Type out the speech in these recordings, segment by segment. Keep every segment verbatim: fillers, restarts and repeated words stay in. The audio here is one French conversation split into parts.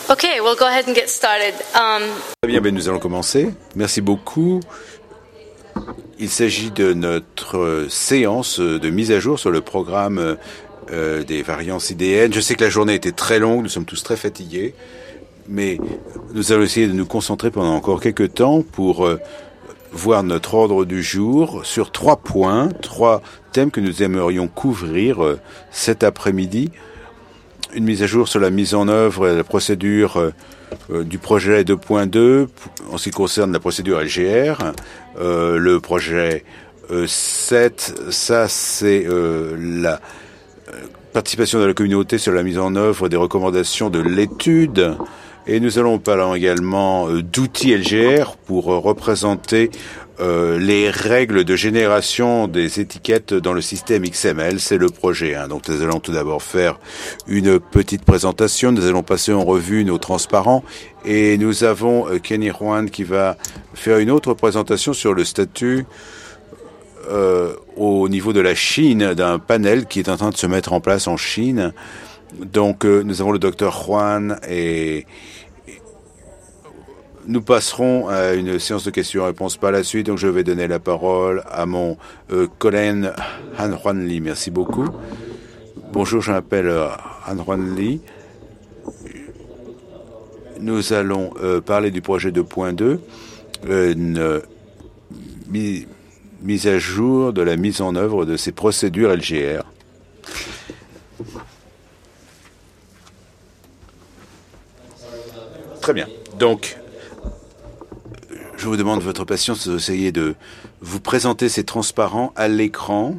Okay, we'll go ahead and get started. Um... Très bien, ben nous allons commencer. Merci beaucoup. Il s'agit de notre séance de mise à jour sur le programme euh, des variances I D N. Je sais que la journée était très longue, nous sommes tous très fatigués, mais nous allons essayer de nous concentrer pendant encore quelques temps pour euh, voir notre ordre du jour sur trois points, trois thèmes que nous aimerions couvrir euh, cet après-midi. Une mise à jour sur la mise en œuvre et la procédure euh, euh, du projet deux point deux en ce qui concerne la procédure L G R. Euh, le projet euh, sept, ça c'est euh, la euh, participation de la communauté sur la mise en œuvre des recommandations de l'étude. Et nous allons parler également euh, d'outils L G R pour euh, représenter Euh, les règles de génération des étiquettes dans le système X M L, c'est le projet. Hein. Donc nous allons tout d'abord faire une petite présentation, nous allons passer en revue nos transparents et nous avons euh, Kenny Juan qui va faire une autre présentation sur le statut euh, au niveau de la Chine d'un panel qui est en train de se mettre en place en Chine. Donc euh, nous avons le docteur Juan et nous passerons à une séance de questions-réponses par la suite, donc je vais donner la parole à mon euh, collègue Han Juan Lee. Merci beaucoup. Bonjour, je m'appelle euh, Han Juan Lee. Nous allons euh, parler du projet deux point deux, une euh, mi mise à jour de la mise en œuvre de ces procédures L G R. Très bien. Donc, je vous demande votre patience d'essayer de vous présenter ces transparents à l'écran.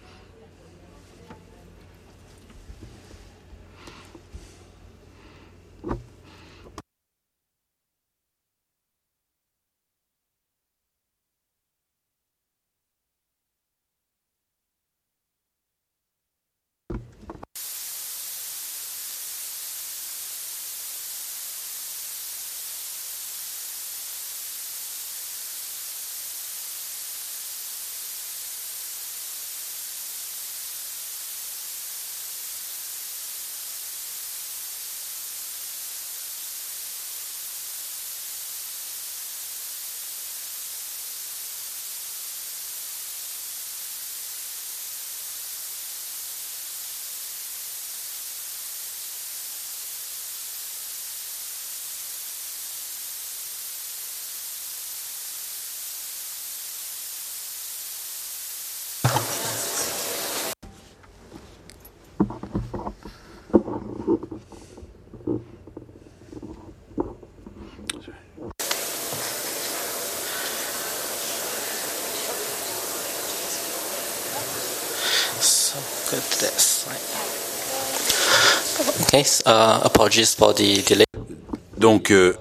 Okay, uh, apologies for the delay. Donc, euh,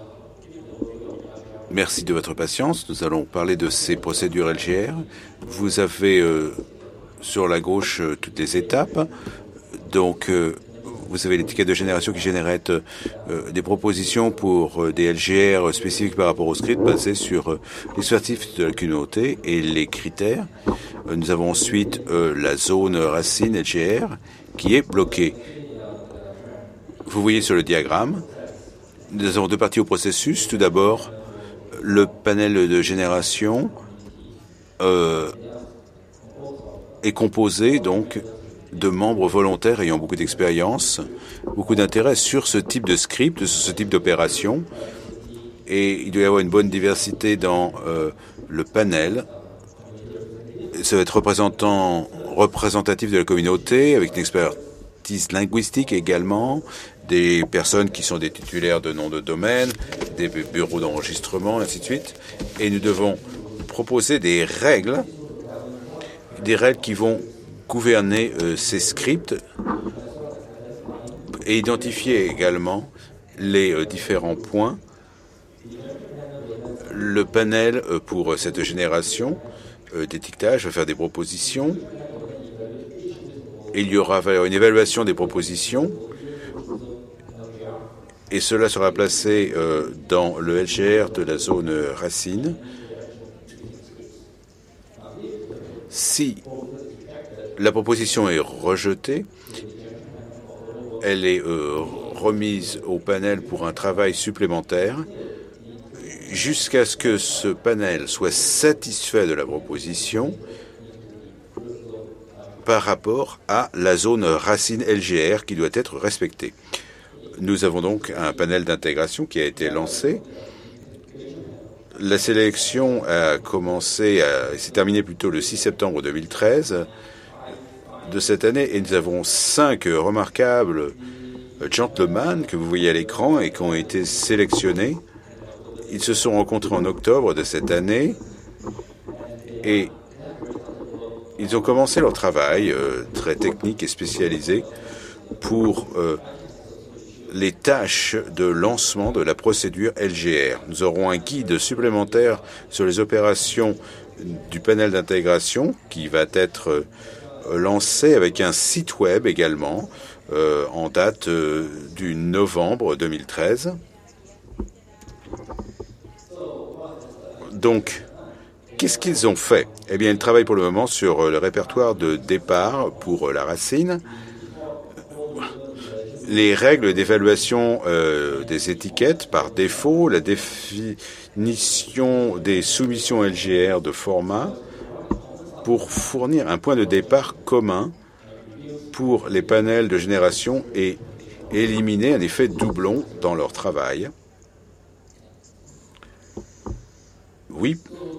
merci de votre patience. Nous allons parler de ces procédures L G R. Vous avez euh, sur la gauche euh, toutes les étapes. Donc, euh, vous avez l'étiquette de génération qui génère euh, des propositions pour euh, des L G R spécifiques par rapport au script basés sur euh, l'expertise de la communauté et les critères. Euh, nous avons ensuite euh, la zone racine L G R qui est bloquée. Vous voyez sur le diagramme, nous avons deux parties au processus. Tout d'abord, le panel de génération euh, est composé donc de membres volontaires ayant beaucoup d'expérience, beaucoup d'intérêt sur ce type de script, sur ce type d'opération. Et il doit y avoir une bonne diversité dans euh, le panel. Ça va être représentant, représentatif de la communauté, avec une expertise linguistique également, des personnes qui sont des titulaires de noms de domaine, des bureaux d'enregistrement, ainsi de suite. Et nous devons proposer des règles, des règles qui vont gouverner euh, ces scripts et identifier également les euh, différents points. Le panel euh, pour euh, cette génération euh, d'étiquetage va faire des propositions. Et il y aura une évaluation des propositions. Et cela sera placé euh, dans le L G R de la zone racine. Si la proposition est rejetée, elle est euh, remise au panel pour un travail supplémentaire jusqu'à ce que ce panel soit satisfait de la proposition par rapport à la zone racine L G R qui doit être respectée. Nous avons donc un panel d'intégration qui a été lancé. La sélection a commencé, s'est terminée plutôt le six septembre deux mille treize de cette année, et nous avons cinq remarquables gentlemen que vous voyez à l'écran et qui ont été sélectionnés. Ils se sont rencontrés en octobre de cette année et ils ont commencé leur travail euh, très technique et spécialisé pour euh, les tâches de lancement de la procédure L G R. Nous aurons un guide supplémentaire sur les opérations du panel d'intégration qui va être euh, lancé avec un site web également euh, en date euh, du novembre deux mille treize. Donc, qu'est-ce qu'ils ont fait? Eh bien, ils travaillent pour le moment sur le répertoire de départ pour la racine, les règles d'évaluation euh, des étiquettes par défaut, la définition des soumissions L G R de format pour fournir un point de départ commun pour les panels de génération et éliminer un effet doublon dans leur travail. Oui.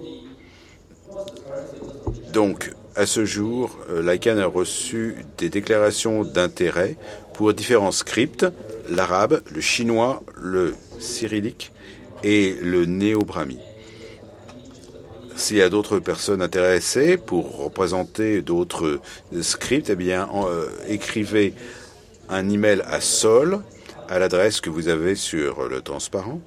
Donc, à ce jour, l'ICANN a reçu des déclarations d'intérêt pour différents scripts, l'arabe, le chinois, le cyrillique et le néo-brahmi. S'il y a d'autres personnes intéressées pour représenter d'autres scripts, eh bien, euh, écrivez un email à Sol, à l'adresse que vous avez sur le transparent.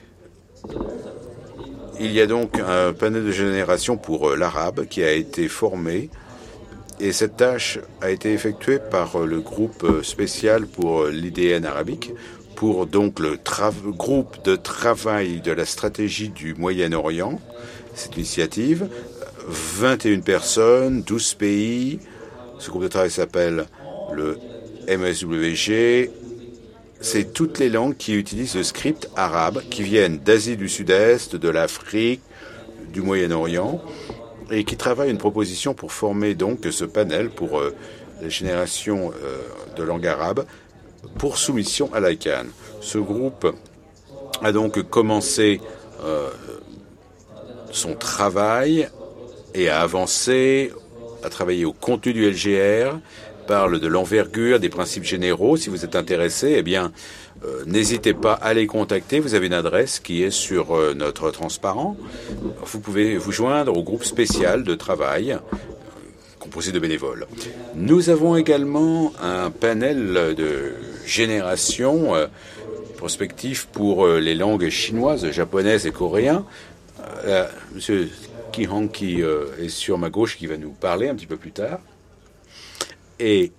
Il y a donc un panel de génération pour l'arabe qui a été formé et cette tâche a été effectuée par le groupe spécial pour l'I D N arabique, pour donc le groupe de travail de la stratégie du Moyen-Orient. Cette initiative, vingt et une personnes, douze pays. Ce groupe de travail s'appelle le M S W G. C'est toutes les langues qui utilisent le script arabe, qui viennent d'Asie du Sud-Est, de l'Afrique, du Moyen-Orient, et qui travaillent une proposition pour former donc ce panel pour euh, les générations euh, de langue arabe pour soumission à l'ICANN. Ce groupe a donc commencé euh, son travail et a avancé, a travaillé au contenu du L G R, parle de l'envergure, des principes généraux. Si vous êtes intéressé, eh bien, euh, n'hésitez pas à les contacter. Vous avez une adresse qui est sur euh, notre transparent. Vous pouvez vous joindre au groupe spécial de travail euh, composé de bénévoles. Nous avons également un panel de génération euh, prospectif pour euh, les langues chinoises, japonaises et coréennes. Euh, Monsieur Ki Hong qui euh, est sur ma gauche, qui va nous parler un petit peu plus tard. Et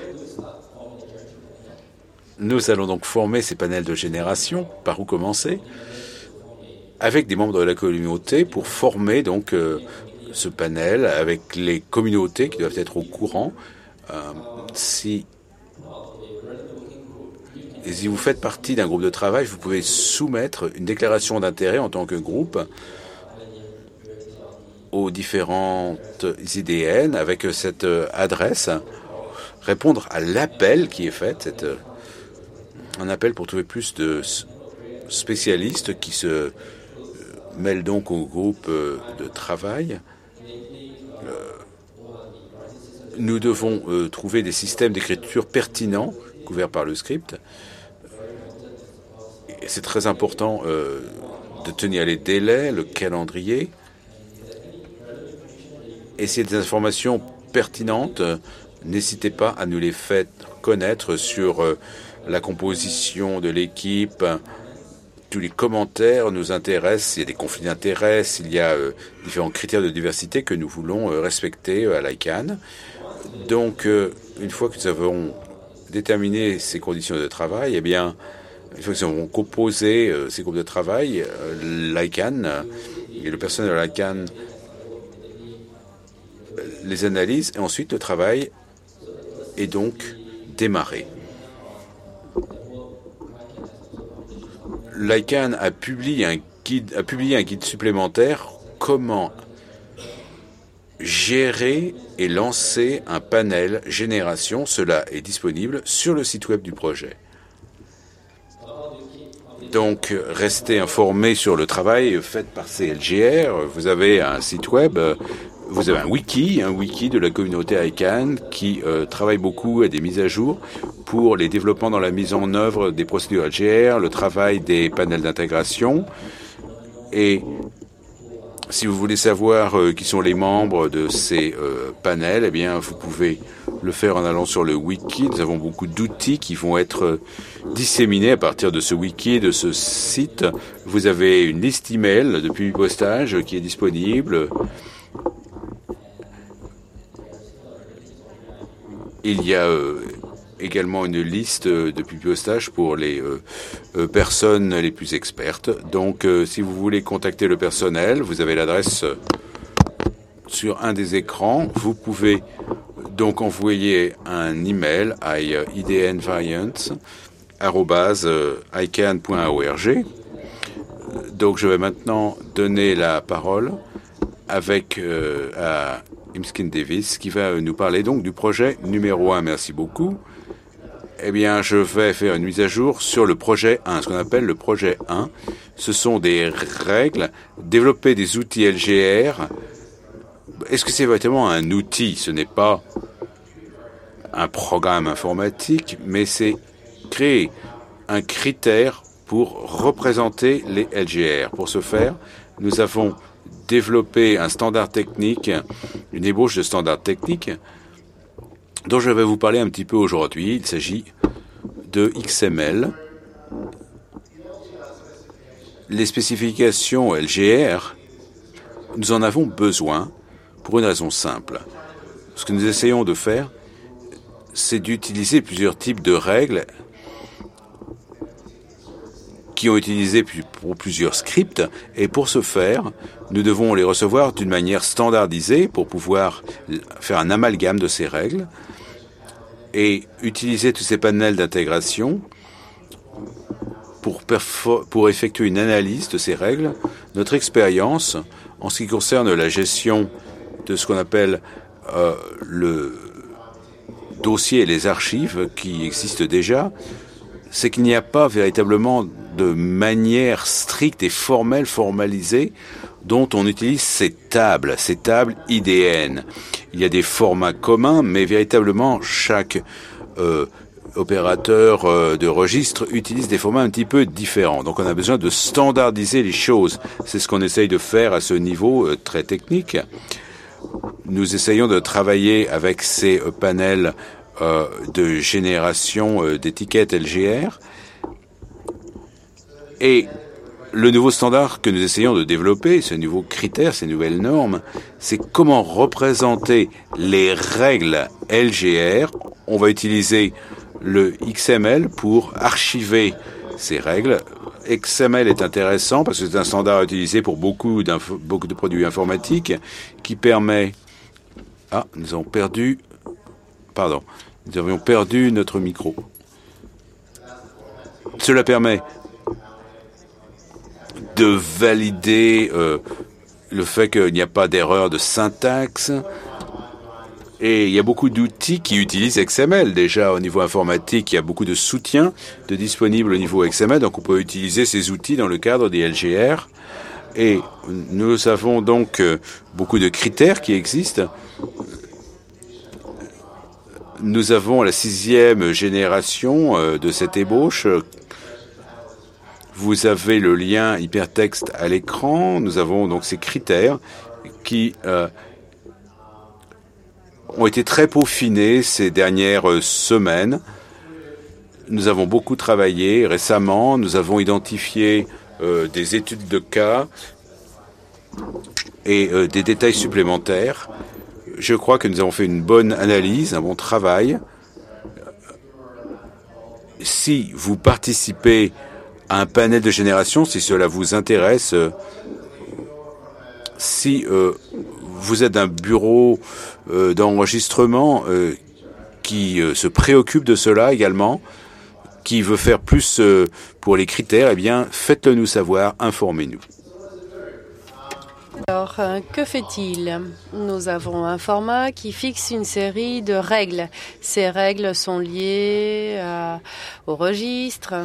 nous allons donc former ces panels de génération. Par où commencer? Avec des membres de la communauté pour former donc euh, ce panel avec les communautés qui doivent être au courant. Euh, si, et si vous faites partie d'un groupe de travail, vous pouvez soumettre une déclaration d'intérêt en tant que groupe aux différentes I D N avec cette adresse. Répondre à l'appel qui est fait, c'est un appel pour trouver plus de spécialistes qui se mêlent donc au groupe de travail. Nous devons trouver des systèmes d'écriture pertinents, couverts par le script. Et c'est très important de tenir les délais, le calendrier. Et s'il y a des informations pertinentes, n'hésitez pas à nous les faire connaître sur euh, la composition de l'équipe. Tous les commentaires nous intéressent. S'il y a des conflits d'intérêts, s'il y a euh, différents critères de diversité que nous voulons euh, respecter euh, à l'ICANN. Donc, euh, une fois que nous avons déterminé ces conditions de travail, eh bien, une fois que nous avons composé euh, ces groupes de travail, euh, l'ICANN euh, et le personnel de l'ICANN euh, les analyse et ensuite le travail est donc démarré. l'I C A N a publié un guide, a publié un guide supplémentaire comment gérer et lancer un panel génération. Cela est disponible sur le site web du projet. Donc, restez informés sur le travail fait par C L G R. Vous avez un site web, vous avez un wiki, un wiki de la communauté I C A N qui euh, travaille beaucoup à des mises à jour pour les développements dans la mise en œuvre des procédures L G R, le travail des panels d'intégration. Et si vous voulez savoir euh, qui sont les membres de ces euh, panels, eh bien, vous pouvez le faire en allant sur le wiki. Nous avons beaucoup d'outils qui vont être euh, disséminés à partir de ce wiki, de ce site. Vous avez une liste email de publipostage qui est disponible. Il y a euh, également une liste de publipostage pour les euh, euh, personnes les plus expertes. Donc, euh, si vous voulez contacter le personnel, vous avez l'adresse euh, sur un des écrans. Vous pouvez donc envoyer un email à idnvariants arobase i c a n point org. Donc, je vais maintenant donner la parole avec euh, à Imskin Davis qui va nous parler donc du projet numéro un. Merci beaucoup. Eh bien, je vais faire une mise à jour sur le projet un, ce qu'on appelle le projet un. Ce sont des règles, développer des outils L G R. Est-ce que c'est véritablement un outil? Ce n'est pas un programme informatique, mais c'est créer un critère pour représenter les L G R. Pour ce faire, nous avons développé un standard technique, une ébauche de standard technique, dont je vais vous parler un petit peu aujourd'hui. Il s'agit de X M L. Les spécifications L G R, nous en avons besoin pour une raison simple. Ce que nous essayons de faire, c'est d'utiliser plusieurs types de règles qui ont utilisé pour plusieurs scripts, et pour ce faire, nous devons les recevoir d'une manière standardisée pour pouvoir faire un amalgame de ces règles et utiliser tous ces panels d'intégration pour, pour effectuer une analyse de ces règles. Notre expérience en ce qui concerne la gestion de ce qu'on appelle euh, le dossier et les archives qui existent déjà, c'est qu'il n'y a pas véritablement de manière stricte et formelle, formalisée, dont on utilise ces tables, ces tables I D N. Il y a des formats communs, mais véritablement chaque euh, opérateur euh, de registre utilise des formats un petit peu différents. Donc on a besoin de standardiser les choses. C'est ce qu'on essaye de faire à ce niveau euh, très technique. Nous essayons de travailler avec ces euh, panels euh, de génération euh, d'étiquettes L G R. Et le nouveau standard que nous essayons de développer, ce nouveau critère, ces nouvelles normes, c'est comment représenter les règles L G R. On va utiliser le X M L pour archiver ces règles. X M L est intéressant parce que c'est un standard utilisé pour beaucoup, beaucoup de produits informatiques qui permet... Ah, nous avons perdu... Pardon, nous avions perdu notre micro. Cela permet de valider euh, le fait qu'il n'y a pas d'erreur de syntaxe. Et il y a beaucoup d'outils qui utilisent X M L. Déjà, au niveau informatique, il y a beaucoup de soutien de disponible au niveau X M L. Donc, on peut utiliser ces outils dans le cadre des L G R. Et nous avons donc euh, beaucoup de critères qui existent. Nous avons la sixième génération euh, de cette ébauche. Vous avez le lien hypertexte à l'écran. Nous avons donc ces critères qui euh, ont été très peaufinés ces dernières semaines. Nous avons beaucoup travaillé récemment. Nous avons identifié euh, des études de cas et euh, des détails supplémentaires. Je crois que nous avons fait une bonne analyse, un bon travail. Si vous participez à un panel de génération, si cela vous intéresse, euh, si euh, vous êtes un bureau euh, d'enregistrement euh, qui euh, se préoccupe de cela également, qui veut faire plus euh, pour les critères, eh bien, faites-le nous savoir, informez-nous. Alors, euh, que fait-il? Nous avons un format qui fixe une série de règles. Ces règles sont liées à- au registre.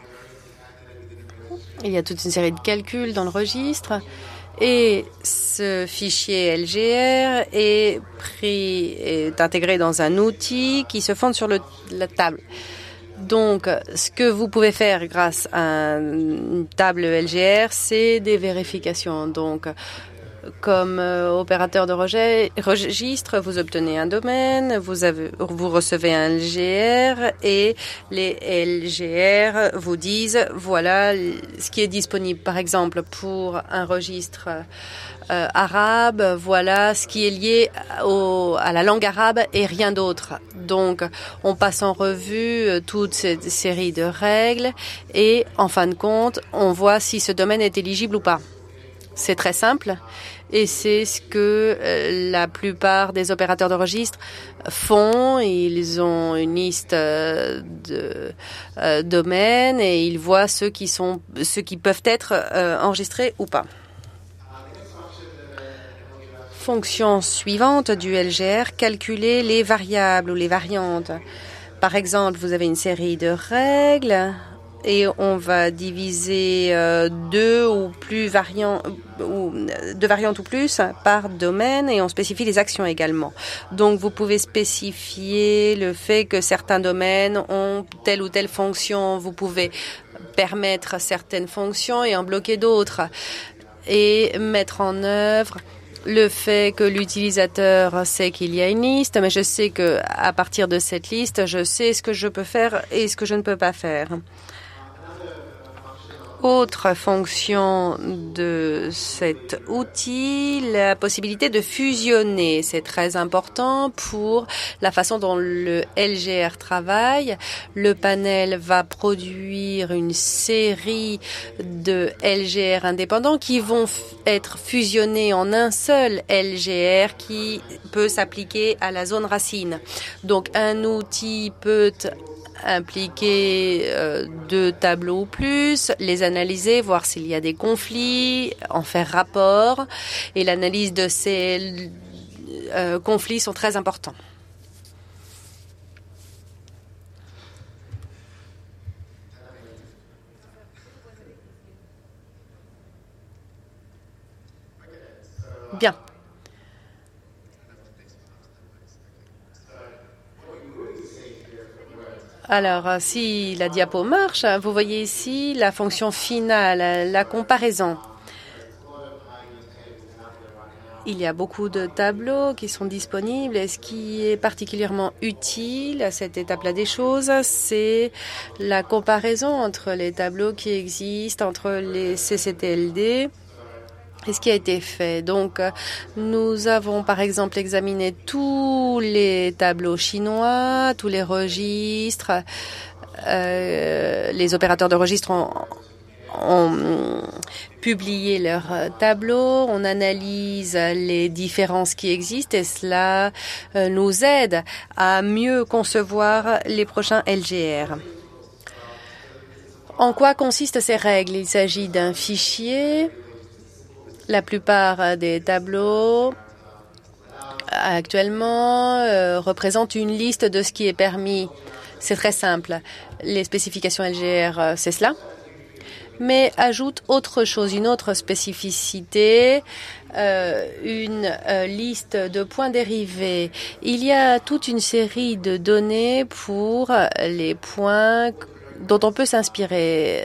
Il y a toute une série de calculs dans le registre. Et ce fichier L G R est pris, est intégré dans un outil qui se fonde sur le, la table. Donc, ce que vous pouvez faire grâce à une table L G R, c'est des vérifications. Donc, comme euh, opérateur de rejet, registre, vous obtenez un domaine, vous, avez, vous recevez un L G R et les L G R vous disent voilà ce qui est disponible. Par exemple, pour un registre euh, arabe, voilà ce qui est lié au, à la langue arabe et rien d'autre. Donc, on passe en revue euh, toute cette série de règles et, en fin de compte, on voit si ce domaine est éligible ou pas. C'est très simple et c'est ce que euh, la plupart des opérateurs de registre font. Ils ont une liste euh, de euh, domaines et ils voient ceux qui sont, ceux qui peuvent être euh, enregistrés ou pas. Fonction suivante du L G R, calculer les variables ou les variantes. Par exemple, vous avez une série de règles et on va diviser euh, deux ou plus variants ou deux variantes ou plus par domaine et on spécifie les actions également. Donc vous pouvez spécifier le fait que certains domaines ont telle ou telle fonction. Vous pouvez permettre certaines fonctions et en bloquer d'autres et mettre en œuvre le fait que l'utilisateur sait qu'il y a une liste, mais je sais que à partir de cette liste, je sais ce que je peux faire et ce que je ne peux pas faire. Autre fonction de cet outil, la possibilité de fusionner. C'est très important pour la façon dont le L G R travaille. Le panel va produire une série de L G R indépendants qui vont être fusionnés en un seul L G R qui peut s'appliquer à la zone racine. Donc un outil peut impliquer euh, deux tableaux ou plus, les analyser, voir s'il y a des conflits, en faire rapport. Et l'analyse de ces euh, conflits sont très importants. Bien. Alors, si la diapo marche, vous voyez ici la fonction finale, la comparaison. Il y a beaucoup de tableaux qui sont disponibles et ce qui est particulièrement utile à cette étape-là des choses, c'est la comparaison entre les tableaux qui existent, entre les C C T L D et ce qui a été fait. Donc, nous avons par exemple examiné tous les tableaux chinois, tous les registres. Euh, les opérateurs de registre ont, ont publié leurs tableaux. On analyse les différences qui existent et cela euh, nous aide à mieux concevoir les prochains L G R. En quoi consistent ces règles? Il s'agit d'un fichier. La plupart des tableaux actuellement euh, représentent une liste de ce qui est permis. C'est très simple. Les spécifications L G R, euh, c'est cela. Mais ajoute autre chose, une autre spécificité, euh, une euh, liste de points dérivés. Il y a toute une série de données pour les points dont on peut s'inspirer.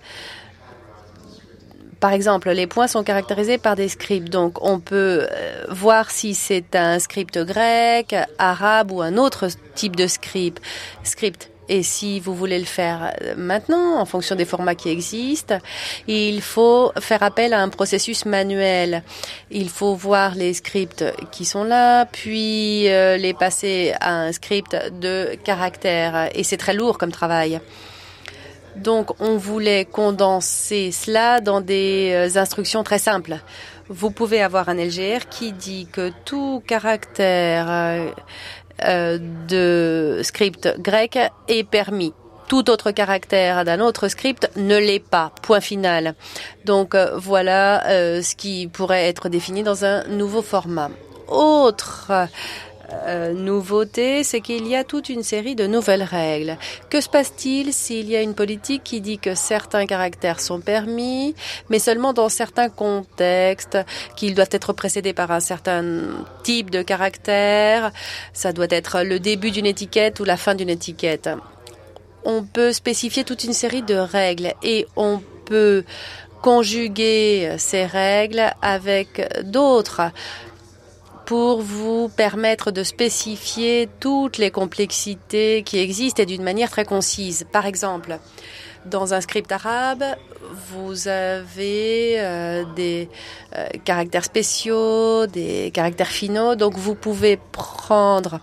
Par exemple, les points sont caractérisés par des scripts. Donc, on peut euh, voir si c'est un script grec, arabe ou un autre type de script. script. Et si vous voulez le faire maintenant, en fonction des formats qui existent, il faut faire appel à un processus manuel. Il faut voir les scripts qui sont là, puis euh, les passer à un script de caractères. Et c'est très lourd comme travail. Donc, on voulait condenser cela dans des euh, instructions très simples. Vous pouvez avoir un L G R qui dit que tout caractère euh, euh, de script grec est permis. tout autre caractère d'un autre script ne l'est pas. Point final. Donc euh, voilà euh, ce qui pourrait être défini dans un nouveau format. Autre Euh, nouveauté, c'est qu'il y a toute une série de nouvelles règles. Que se passe-t-il s'il y a une politique qui dit que certains caractères sont permis, mais seulement dans certains contextes, qu'ils doivent être précédés par un certain type de caractère, ça doit être le début d'une étiquette ou la fin d'une étiquette. On peut spécifier toute une série de règles et on peut conjuguer ces règles avec d'autres pour vous permettre de spécifier toutes les complexités qui existent et d'une manière très concise. Par exemple, dans un script arabe, vous avez euh, des euh, caractères spéciaux, des caractères finaux, donc vous pouvez prendre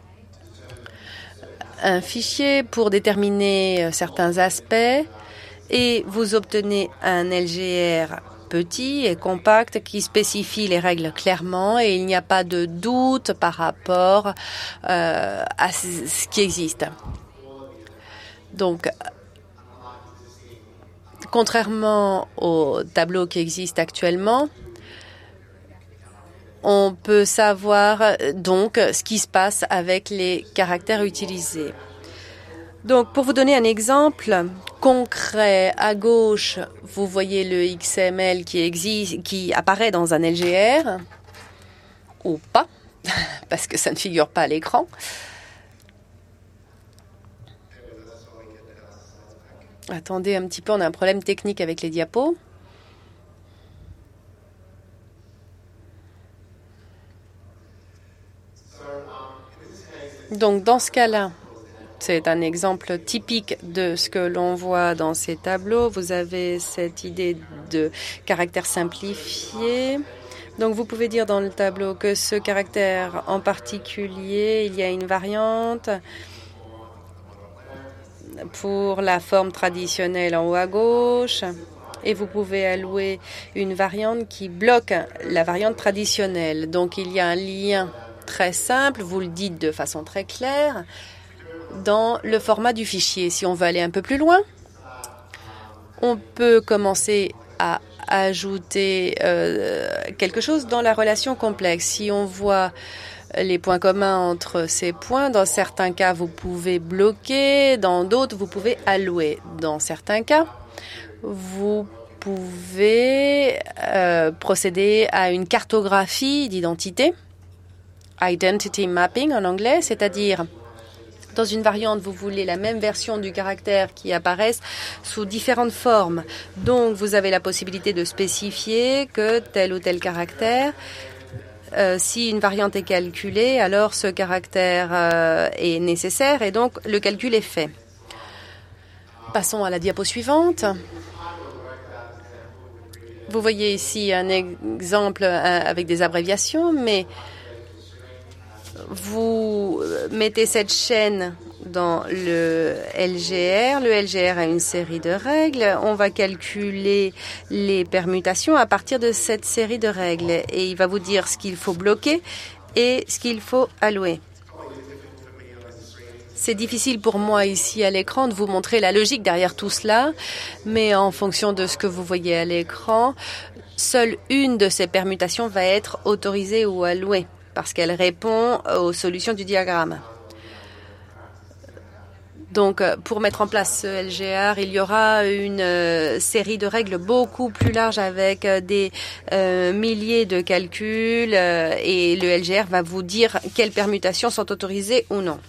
un fichier pour déterminer certains aspects et vous obtenez un L G R petit et compact qui spécifie les règles clairement et il n'y a pas de doute par rapport euh, à ce qui existe. Donc, contrairement au tableau qui existe actuellement, on peut savoir donc ce qui se passe avec les caractères utilisés. Donc, pour vous donner un exemple concret, à gauche, vous voyez le X M L qui existe, qui apparaît dans un L G R, ou pas, parce que ça ne figure pas à l'écran. Attendez un petit peu, on a un problème technique avec les diapos. Donc, dans ce cas-là, c'est un exemple typique de ce que l'on voit dans ces tableaux. Vous avez cette idée de caractère simplifié. Donc, vous pouvez dire dans le tableau que ce caractère en particulier, il y a une variante pour la forme traditionnelle en haut à gauche. Et vous pouvez allouer une variante qui bloque la variante traditionnelle. Donc, il y a un lien très simple, vous le dites de façon très claire, dans le format du fichier. Si on veut aller un peu plus loin, on peut commencer à ajouter euh, quelque chose dans la relation complexe. Si on voit les points communs entre ces points, dans certains cas, vous pouvez bloquer, dans d'autres, vous pouvez allouer. Dans certains cas, vous pouvez euh, procéder à une cartographie d'identité, identity mapping en anglais, c'est-à-dire dans une variante, vous voulez la même version du caractère qui apparaisse sous différentes formes. Donc, vous avez la possibilité de spécifier que tel ou tel caractère, euh, si une variante est calculée, alors ce caractère euh, est nécessaire et donc le calcul est fait. Passons à la diapo suivante. Vous voyez ici un exemple avec des abréviations, mais vous mettez cette chaîne dans le L G R. Le L G R a une série de règles. On va calculer les permutations à partir de cette série de règles. Et il va vous dire ce qu'il faut bloquer et ce qu'il faut allouer. C'est difficile pour moi ici à l'écran de vous montrer la logique derrière tout cela, mais en fonction de ce que vous voyez à l'écran, seule une de ces permutations va être autorisée ou allouée, parce qu'elle répond aux solutions du diagramme. Donc, pour mettre en place ce L G R, il y aura une euh, série de règles beaucoup plus large avec euh, des euh, milliers de calculs euh, et le L G R va vous dire quelles permutations sont autorisées ou non.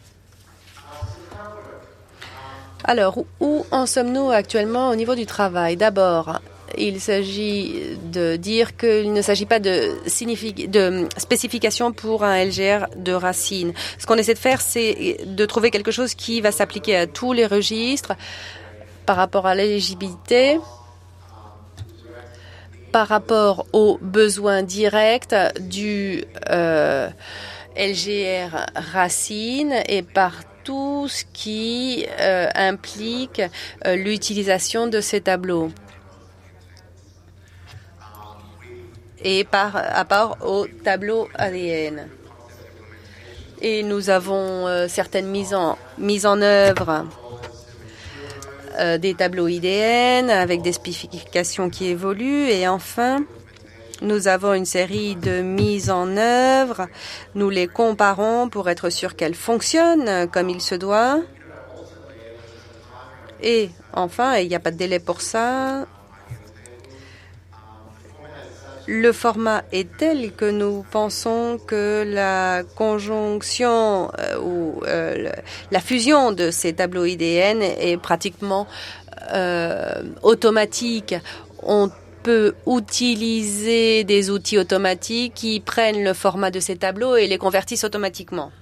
Alors, où en sommes-nous actuellement au niveau du travail? D'abord, il s'agit de dire qu'il ne s'agit pas de, de spécification pour un L G R de racine. Ce qu'on essaie de faire, c'est de trouver quelque chose qui va s'appliquer à tous les registres par rapport à l'éligibilité, par rapport aux besoins directs du euh, L G R racine et par tout ce qui euh, implique euh, l'utilisation de ces tableaux. Et par rapport au tableau A D N. Et nous avons euh, certaines mises en, mises en œuvre euh, des tableaux I D N avec des spécifications qui évoluent. Et enfin, nous avons une série de mises en œuvre. Nous les comparons pour être sûr qu'elles fonctionnent comme il se doit. Et enfin, il n'y a pas de délai pour ça, le format est tel que nous pensons que la conjonction euh, ou euh, la fusion de ces tableaux I D N est pratiquement euh, automatique. On peut utiliser des outils automatiques qui prennent le format de ces tableaux et les convertissent automatiquement.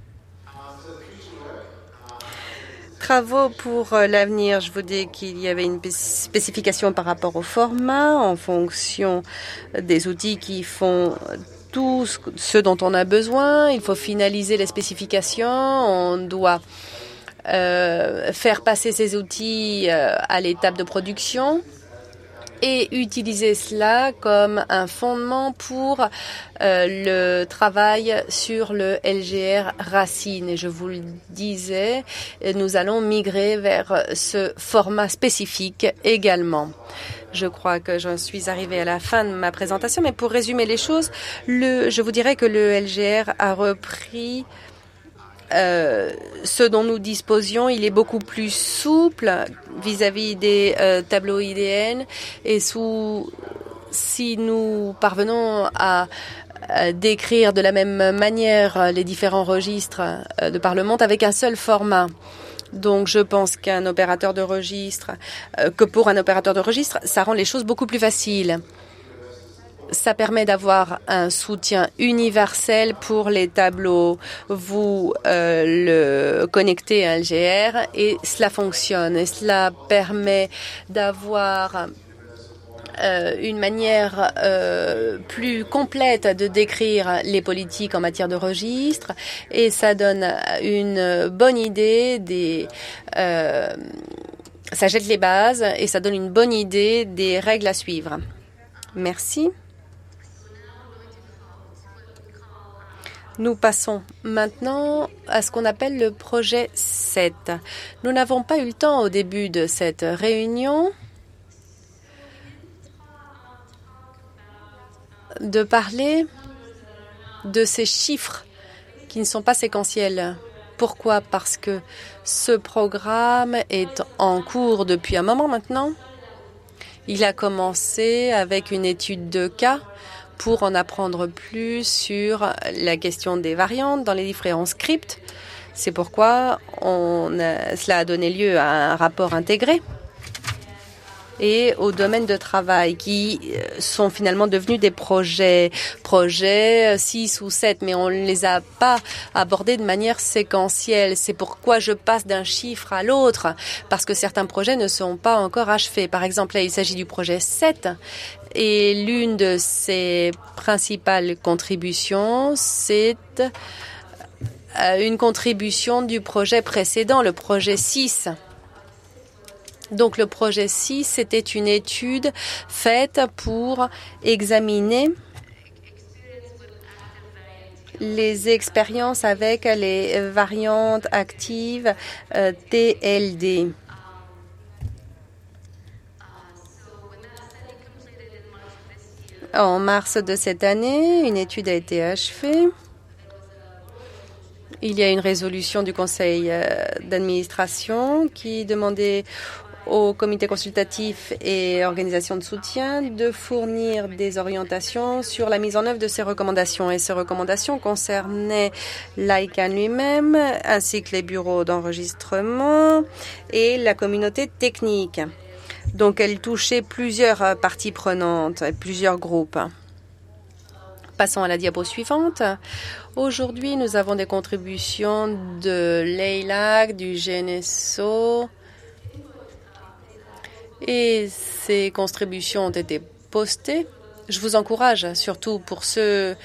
Travaux pour l'avenir, je vous dis qu'il y avait une spécification par rapport au format en fonction des outils qui font tout ce dont on a besoin. Il faut finaliser les spécifications. On doit euh, faire passer ces outils euh, à l'étape de production et utiliser cela comme un fondement pour euh, le travail sur le L G R Racine. Et je vous le disais, nous allons migrer vers ce format spécifique également. Je crois que j'en suis arrivée à la fin de ma présentation, mais pour résumer les choses, le, je vous dirais que le L G R a repris Euh, ce dont nous disposions. Il est beaucoup plus souple vis-à-vis des euh, tableaux I D N et sous, si nous parvenons à, à décrire de la même manière les différents registres euh, de par le monde avec un seul format. Donc, je pense qu'un opérateur de registre, euh, que pour un opérateur de registre, ça rend les choses beaucoup plus faciles. Ça permet d'avoir un soutien universel pour les tableaux. Vous euh, le connectez à un L G R et cela fonctionne. Et cela permet d'avoir euh, une manière euh, plus complète de décrire les politiques en matière de registre. Et ça donne une bonne idée des... Euh, ça jette les bases et ça donne une bonne idée des règles à suivre. Merci. Nous passons maintenant à ce qu'on appelle le projet sept. Nous n'avons pas eu le temps au début de cette réunion de parler de ces chiffres qui ne sont pas séquentiels. Pourquoi? Parce que ce programme est en cours depuis un moment maintenant. Il a commencé avec une étude de cas pour en apprendre plus sur la question des variantes dans les différents scripts. C'est pourquoi on a, cela a donné lieu à un rapport intégré et aux domaines de travail qui sont finalement devenus des projets, projets six ou sept, mais on ne les a pas abordés de manière séquentielle. C'est pourquoi je passe d'un chiffre à l'autre, parce que certains projets ne sont pas encore achevés. Par exemple, là, il s'agit du projet sept, et l'une de ses principales contributions, c'est une contribution du projet précédent, le projet six. Donc le projet six, c'était une étude faite pour examiner les expériences avec les variantes actives euh, T L D. En mars de cette année, une étude a été achevée. Il y a une résolution du conseil d'administration qui demandait au comité consultatif et organisations de soutien de fournir des orientations sur la mise en œuvre de ces recommandations. Et ces recommandations concernaient l'I C A N lui-même, ainsi que les bureaux d'enregistrement et la communauté technique. Donc, elle touchait plusieurs parties prenantes, plusieurs groupes. Passons à la diapo suivante. Aujourd'hui, nous avons des contributions de l'E I L A C, du G N S O, et ces contributions ont été postées. Je vous encourage, surtout pour ceux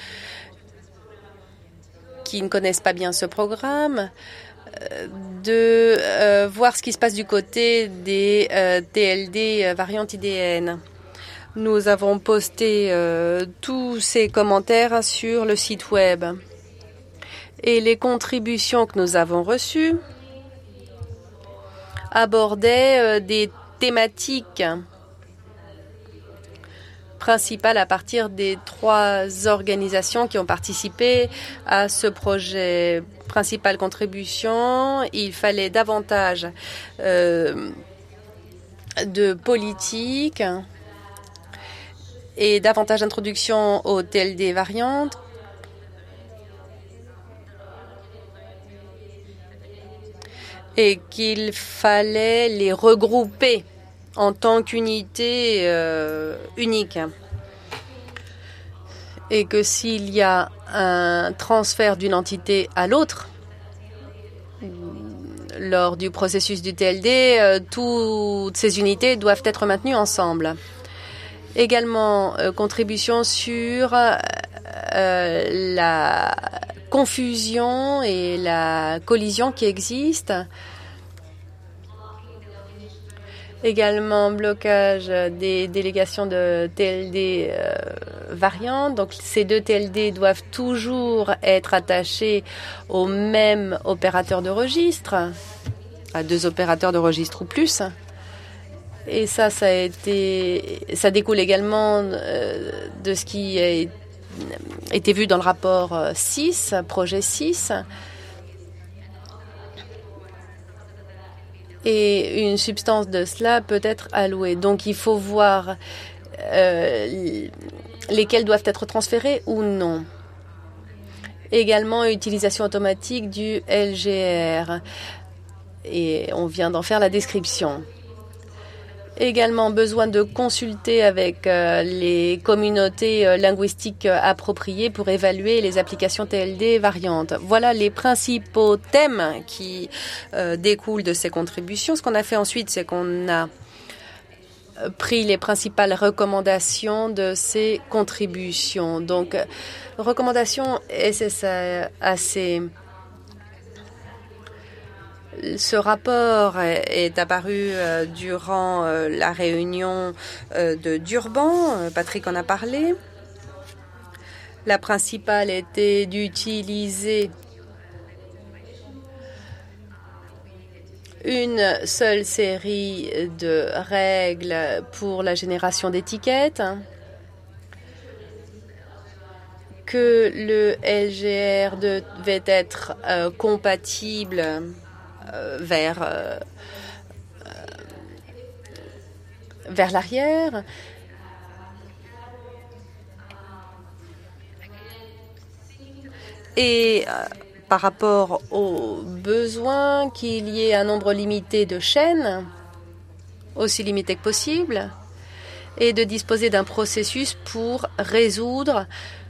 qui ne connaissent pas bien ce programme, de euh, voir ce qui se passe du côté des euh, T L D euh, variantes I D N. Nous avons posté euh, tous ces commentaires sur le site web. Et les contributions que nous avons reçues abordait euh, des thématiques principales à partir des trois organisations qui ont participé à ce projet. Principale contribution, il fallait davantage euh, de politique et davantage d'introduction aux T L D variantes. Et qu'il fallait les regrouper en tant qu'unité euh, unique. Et que s'il y a un transfert d'une entité à l'autre, lors du processus du T L D, euh, toutes ces unités doivent être maintenues ensemble. Également, euh, contribution sur euh, la confusion et la collision qui existent. Également, blocage des délégations de T L D euh, variantes. Donc, ces deux T L D doivent toujours être attachés au même opérateur de registre, à deux opérateurs de registre ou plus. Et ça, ça a été, ça découle également euh, de ce qui a été vu dans le rapport six, projet six. Et une substance de cela peut être allouée. Donc, il faut voir euh, lesquels doivent être transférés ou non. Également, utilisation automatique du L G R. Et on vient d'en faire la description. Également, besoin de consulter avec euh, les communautés euh, linguistiques euh, appropriées pour évaluer les applications T L D variantes. Voilà les principaux thèmes qui euh, découlent de ces contributions. Ce qu'on a fait ensuite, c'est qu'on a pris les principales recommandations de ces contributions. Donc, euh, recommandations S S A assez... Ce rapport est apparu euh, durant euh, la réunion euh, de Durban. Euh, Patrick en a parlé. La principale était d'utiliser une seule série de règles pour la génération d'étiquettes, que le L G R devait être euh, compatible Euh, vers, euh, euh, vers l'arrière. Et euh, par rapport aux besoins, qu'il y ait un nombre limité de chaînes, aussi limité que possible, et de disposer d'un processus pour résoudre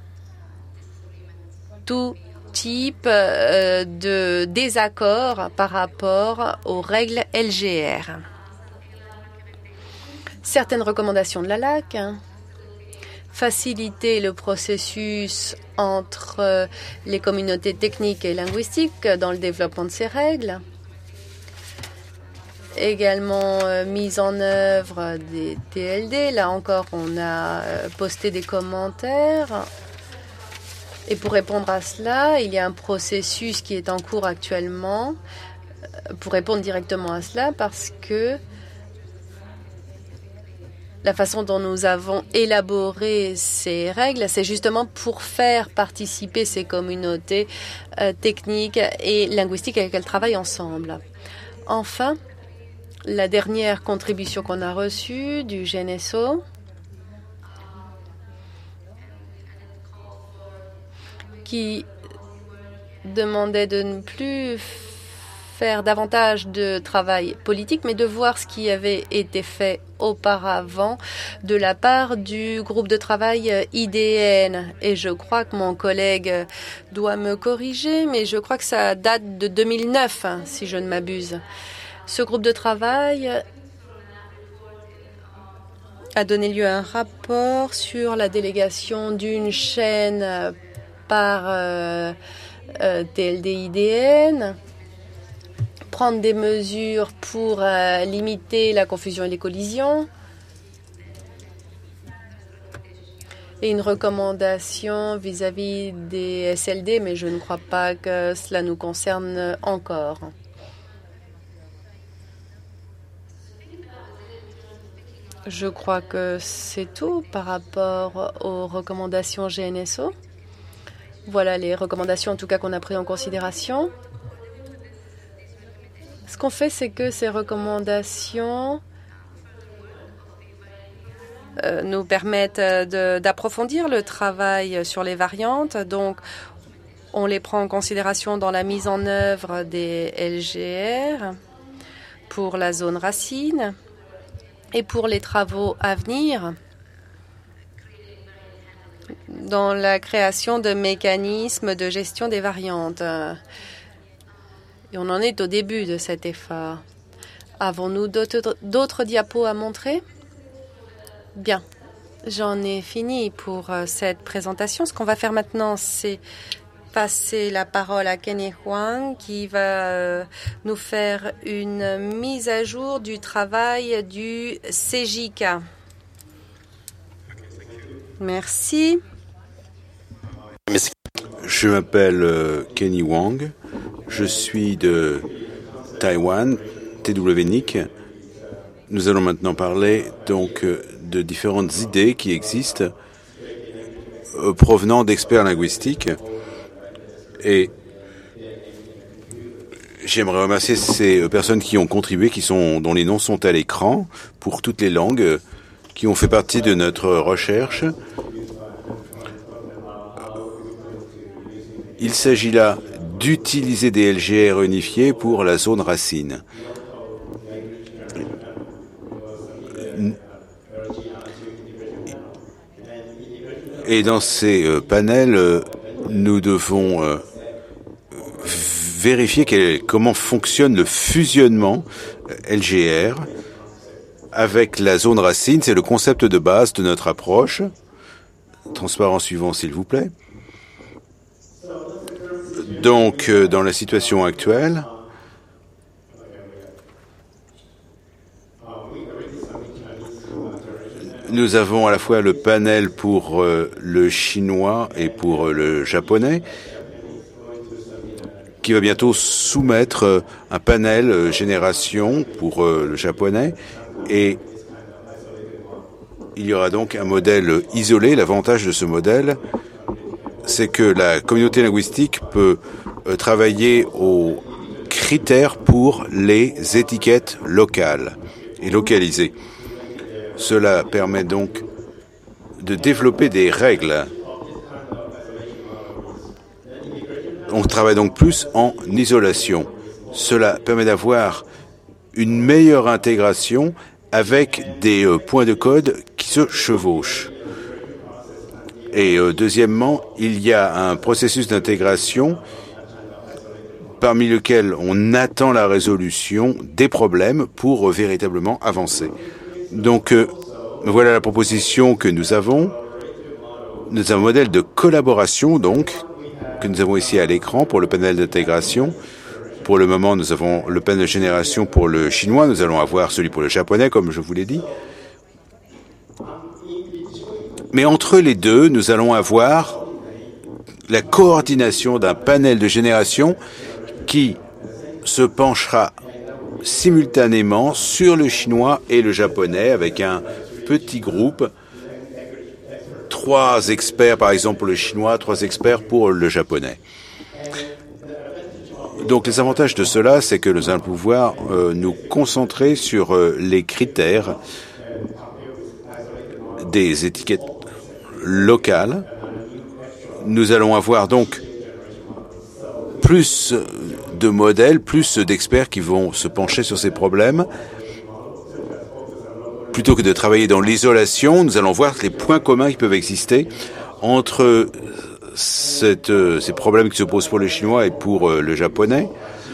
tout type euh, de désaccord par rapport aux règles L G R. Certaines recommandations de la L A C, hein, faciliter le processus entre les communautés techniques et linguistiques dans le développement de ces règles. Également euh, mise en œuvre des T L D. Là encore, on a euh, posté des commentaires. Et pour répondre à cela, il y a un processus qui est en cours actuellement pour répondre directement à cela, parce que la façon dont nous avons élaboré ces règles, c'est justement pour faire participer ces communautés euh, techniques et linguistiques avec lesquelles elles travaillent ensemble. Enfin, la dernière contribution qu'on a reçue du G N S O, qui demandait de ne plus faire davantage de travail politique, mais de voir ce qui avait été fait auparavant de la part du groupe de travail I D N. Et je crois que mon collègue doit me corriger, mais je crois que ça date de deux mille neuf, hein, si je ne m'abuse. Ce groupe de travail a donné lieu à un rapport sur la délégation d'une chaîne par euh, euh, T L D I D N, prendre des mesures pour euh, limiter la confusion et les collisions, et une recommandation vis-à-vis des S L D, mais je ne crois pas que cela nous concerne encore. Je crois que c'est tout par rapport aux recommandations G N S O. Voilà les recommandations en tout cas qu'on a prises en considération. Ce qu'on fait, c'est que ces recommandations euh, nous permettent d'approfondir le travail sur les variantes. Donc, on les prend en considération dans la mise en œuvre des L G R pour la zone racine et pour les travaux à venir dans la création de mécanismes de gestion des variantes. Et on en est au début de cet effort. Avons-nous d'autres diapos à montrer? Bien, j'en ai fini pour cette présentation. Ce qu'on va faire maintenant, c'est passer la parole à Kenny Huang qui va nous faire une mise à jour du travail du C J K. Merci. Je m'appelle euh, Kenny Huang. Je suis de Taïwan, T W N I C. Nous allons maintenant parler donc euh, de différentes idées qui existent euh, provenant d'experts linguistiques. Et j'aimerais remercier ces personnes qui ont contribué, qui sont, dont les noms sont à l'écran, pour toutes les langues qui ont fait partie de notre recherche. Il s'agit là d'utiliser des L G R unifiés pour la zone racine. Et dans ces euh, panels, euh, nous devons euh, vérifier quel, comment fonctionne le fusionnement L G R avec la zone racine. C'est le concept de base de notre approche. Transparent suivant, s'il vous plaît. Donc, euh, dans la situation actuelle, nous avons à la fois le panel pour euh, le chinois et pour euh, le japonais, qui va bientôt soumettre euh, un panel euh, génération pour euh, le japonais, et il y aura donc un modèle isolé. L'avantage de ce modèle, c'est que la communauté linguistique peut euh, travailler aux critères pour les étiquettes locales et localisées. Cela permet donc de développer des règles. On travaille donc plus en isolation. Cela permet d'avoir une meilleure intégration avec des euh, points de code qui se chevauchent. Et euh, deuxièmement, il y a un processus d'intégration parmi lequel on attend la résolution des problèmes pour euh, véritablement avancer. Donc, euh, voilà la proposition que nous avons. Nous avons un modèle de collaboration, donc, que nous avons ici à l'écran pour le panel d'intégration. Pour le moment, nous avons le panel de génération pour le chinois. Nous allons avoir celui pour le japonais, comme je vous l'ai dit. Mais entre les deux, nous allons avoir la coordination d'un panel de génération qui se penchera simultanément sur le chinois et le japonais avec un petit groupe. Trois experts, par exemple, pour le chinois, trois experts pour le japonais. Donc, les avantages de cela, c'est que nous allons pouvoir euh, nous concentrer sur euh, les critères des étiquettes locales. Nous allons avoir donc plus de modèles, plus d'experts qui vont se pencher sur ces problèmes. Plutôt que de travailler dans l'isolation, nous allons voir les points communs qui peuvent exister entre cette, ces problèmes qui se posent pour le chinois et pour le japonais.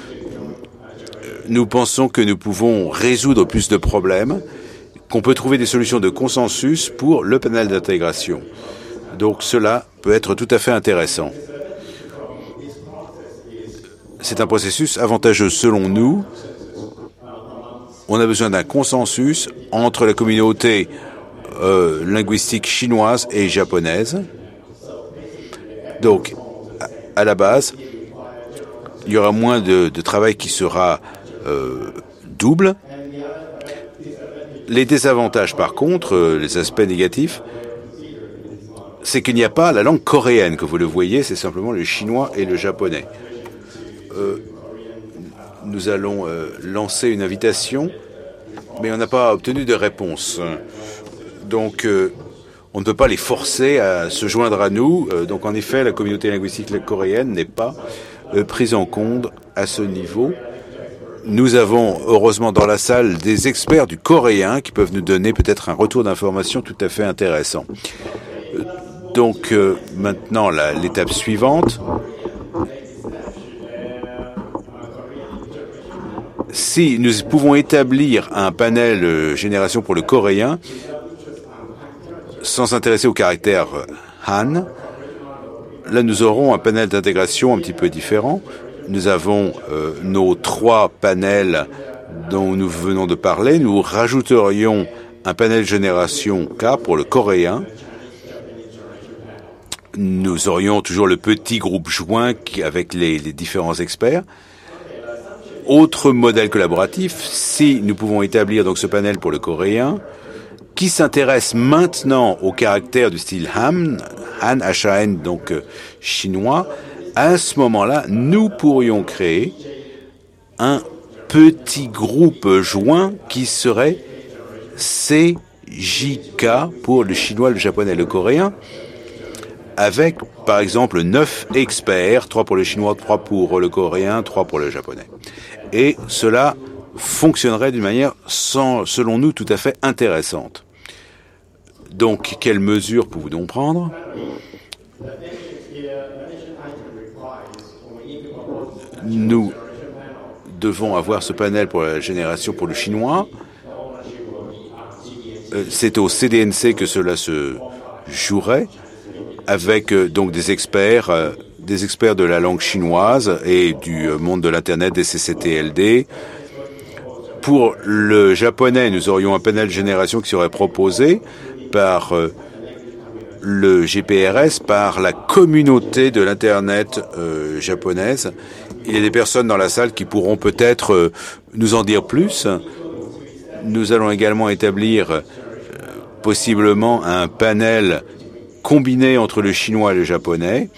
Nous pensons que nous pouvons résoudre plus de problèmes, qu'on peut trouver des solutions de consensus pour le panel d'intégration. Donc cela peut être tout à fait intéressant. C'est un processus avantageux selon nous. On a besoin d'un consensus entre la communauté euh, linguistique chinoise et japonaise. Donc, à la base, il y aura moins de, de travail qui sera euh, double. Les désavantages, par contre, euh, les aspects négatifs, c'est qu'il n'y a pas la langue coréenne, que vous le voyez, c'est simplement le chinois et le japonais. Euh, nous allons euh, lancer une invitation, mais on n'a pas obtenu de réponse. Donc, euh, on ne peut pas les forcer à se joindre à nous. Euh, donc, en effet, la communauté linguistique coréenne n'est pas euh, prise en compte à ce niveau. Nous avons, heureusement, dans la salle, des experts du coréen qui peuvent nous donner peut-être un retour d'information tout à fait intéressant. Euh, donc, euh, maintenant, la, l'étape suivante. Si nous pouvons établir un panel euh, génération pour le coréen, sans s'intéresser au caractère Han, là nous aurons un panel d'intégration un petit peu différent. Nous avons euh, nos trois panels dont nous venons de parler. Nous rajouterions un panel génération K pour le coréen. Nous aurions toujours le petit groupe joint qui, avec les, les différents experts. Autre modèle collaboratif, si nous pouvons établir donc ce panel pour le coréen, qui s'intéresse maintenant au caractère du style Han, Han, H A N, donc euh, chinois, à ce moment-là, nous pourrions créer un petit groupe joint qui serait C J K pour le chinois, le japonais, le coréen, avec, par exemple, neuf experts, trois pour le chinois, trois pour le coréen, trois pour le japonais. Et cela fonctionnerait d'une manière, sans, selon nous, tout à fait intéressante. Donc, quelles mesures pouvons-nous prendre ? Nous devons avoir ce panel pour la génération pour le chinois. C'est au C D N C que cela se jouerait, avec donc des experts, des experts de la langue chinoise et du monde de l'Internet, des C C T L D. Pour le japonais, nous aurions un panel de génération qui serait proposé par euh, le G P R S, par la communauté de l'Internet euh, japonaise. Il y a des personnes dans la salle qui pourront peut-être euh, nous en dire plus. Nous allons également établir euh, possiblement un panel combiné entre le chinois et le japonais.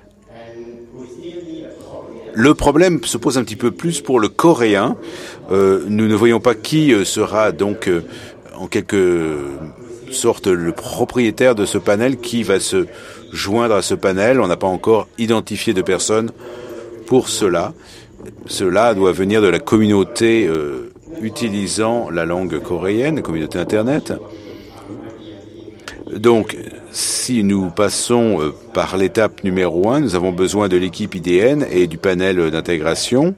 Le problème se pose un petit peu plus pour le coréen. Euh, nous ne voyons pas qui euh, sera donc euh, en quelque sorte le propriétaire de ce panel, qui va se joindre à ce panel. On n'a pas encore identifié de personnes pour cela. Cela doit venir de la communauté euh, utilisant la langue coréenne, la communauté Internet. Donc, si nous passons euh, par l'étape numéro un, nous avons besoin de l'équipe I D N et du panel d'intégration.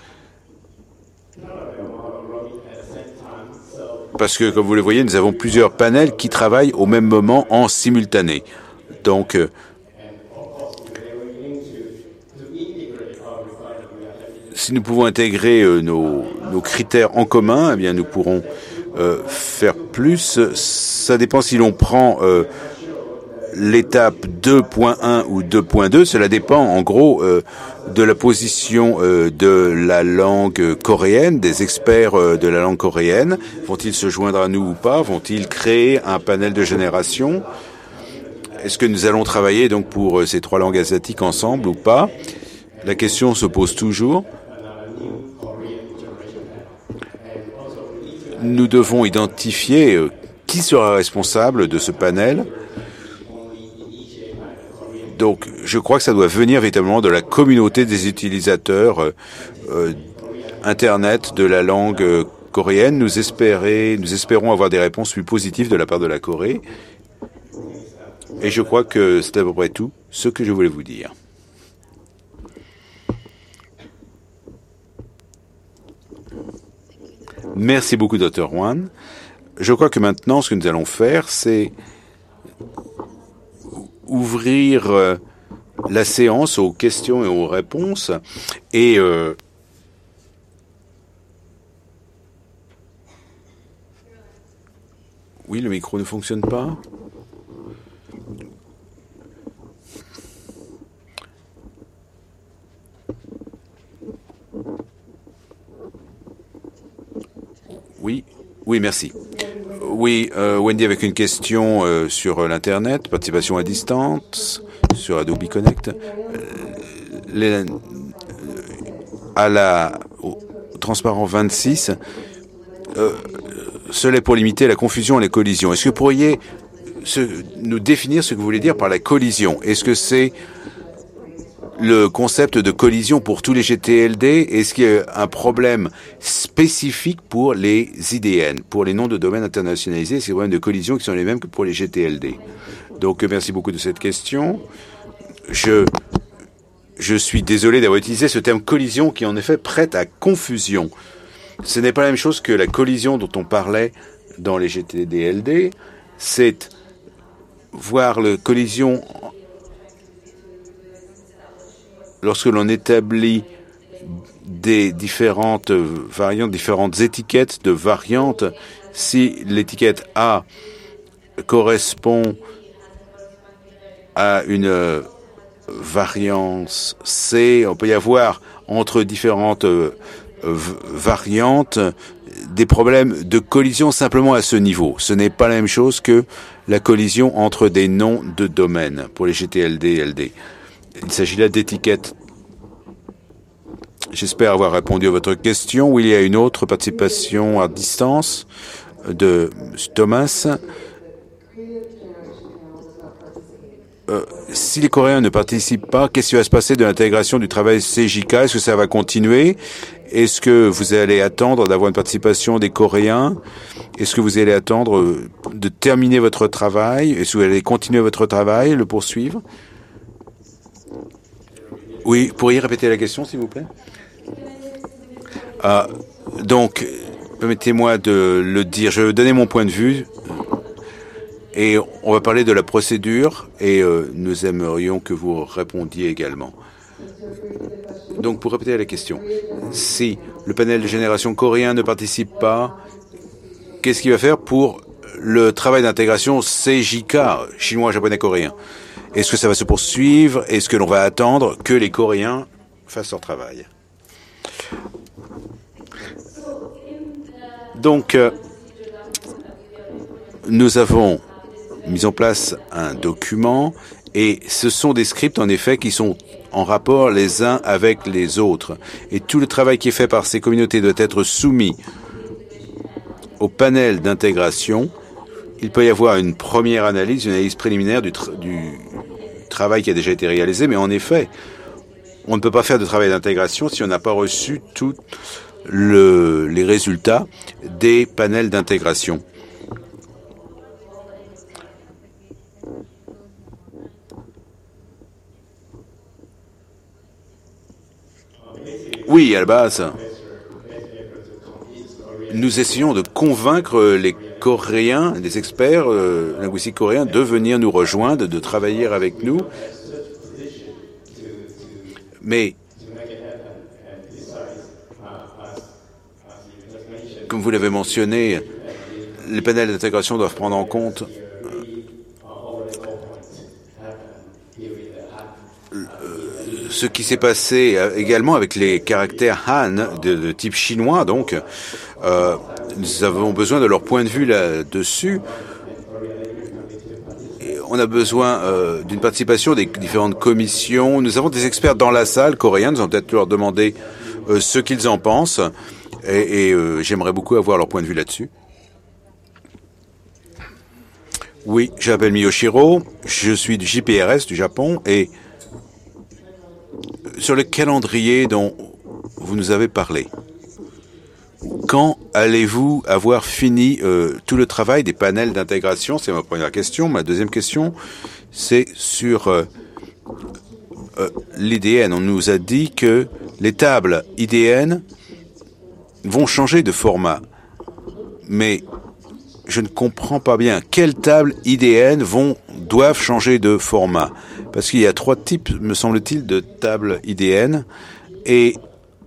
Parce que, comme vous le voyez, nous avons plusieurs panels qui travaillent au même moment en simultané. Donc, euh, si nous pouvons intégrer euh, nos, nos critères en commun, eh bien, nous pourrons euh, faire plus. Ça dépend si l'on prend euh, l'étape deux point un ou deux point deux. Cela dépend, en gros, euh, de la position euh, de la langue coréenne, des experts euh, de la langue coréenne. Vont-ils se joindre à nous ou pas? Vont-ils créer un panel de génération? Est-ce que nous allons travailler donc pour euh, ces trois langues asiatiques ensemble ou pas? La question se pose toujours. Nous devons identifier euh, qui sera responsable de ce panel. Donc, je crois que ça doit venir véritablement de la communauté des utilisateurs euh, euh, Internet de la langue euh, coréenne. Nous, espérer, nous espérons avoir des réponses plus positives de la part de la Corée. Et je crois que c'est à peu près tout ce que je voulais vous dire. Merci beaucoup, docteur Wan. Je crois que maintenant, ce que nous allons faire, c'est ouvrir euh, la séance aux questions et aux réponses. Et euh, oui, le micro ne fonctionne pas. Oui, oui, merci. Oui, euh, Wendy avec une question euh, sur euh, l'Internet, participation à distance, sur Adobe Connect. Euh, les, à la au transparent vingt-six, euh, cela est pour limiter la confusion et les collisions. Est-ce que vous pourriez se, nous définir ce que vous voulez dire par la collision? Est-ce que c'est le concept de collision pour tous les G T L D? Est-ce qu'il y a un problème spécifique pour les I D N, pour les noms de domaine internationalisés? C'est des problèmes de collision qui sont les mêmes que pour les G T L D. Donc, merci beaucoup de cette question. Je, je suis désolé d'avoir utilisé ce terme collision qui, en effet, prête à confusion. Ce n'est pas la même chose que la collision dont on parlait dans les G T D L D. C'est voir la collision lorsque l'on établit des différentes variantes, différentes étiquettes de variantes. Si l'étiquette A correspond à une variance C, on peut y avoir entre différentes variantes des problèmes de collision simplement à ce niveau. Ce n'est pas la même chose que la collision entre des noms de domaine pour les G T L D et L D. Il s'agit là d'étiquettes. J'espère avoir répondu à votre question. Où il y a une autre participation à distance de Thomas. Euh, si les Coréens ne participent pas, qu'est-ce qui va se passer de l'intégration du travail C J K? Est-ce que ça va continuer? Est-ce que vous allez attendre d'avoir une participation des Coréens? Est-ce que vous allez attendre de terminer votre travail? Est-ce que vous allez continuer votre travail, le poursuivre? Oui, pourriez répéter la question, s'il vous plaît? Ah, donc, permettez-moi de le dire. Je vais donner mon point de vue. Et on va parler de la procédure et euh, nous aimerions que vous répondiez également. Donc, pour répéter la question, si le panel de génération coréen ne participe pas, qu'est-ce qu'il va faire pour le travail d'intégration C J K, chinois, japonais, coréen? Est-ce que ça va se poursuivre? Est-ce que l'on va attendre que les Coréens fassent leur travail? Donc, euh, nous avons mis en place un document et ce sont des scripts en effet qui sont en rapport les uns avec les autres. Et tout le travail qui est fait par ces communautés doit être soumis au panel d'intégration. Il peut y avoir une première analyse, une analyse préliminaire du, tra du travail qui a déjà été réalisé, mais en effet, on ne peut pas faire de travail d'intégration si on n'a pas reçu tous le, les résultats des panels d'intégration. Oui, à la base, nous essayons de convaincre les Coréens, les experts euh, linguistiques coréens, de venir nous rejoindre, de travailler avec nous. Mais, comme vous l'avez mentionné, les panels d'intégration doivent prendre en compte ce qui s'est passé également avec les caractères Han de, de type chinois. Donc, euh, nous avons besoin de leur point de vue là-dessus. On a besoin euh, d'une participation des différentes commissions. Nous avons des experts dans la salle coréens. Nous allons peut-être leur demander euh, ce qu'ils en pensent. Et, et euh, j'aimerais beaucoup avoir leur point de vue là-dessus. Oui, je m'appelle Miyoshiro. Je suis du J P R S du Japon et sur le calendrier dont vous nous avez parlé, quand allez-vous avoir fini euh, tout le travail des panels d'intégration? C'est ma première question. Ma deuxième question, c'est sur euh, euh, l'I D N. On nous a dit que les tables I D N vont changer de format. Mais je ne comprends pas bien. Quelles tables I D N vont, doivent changer de format? Parce qu'il y a trois types, me semble-t-il, de tables I D N. Et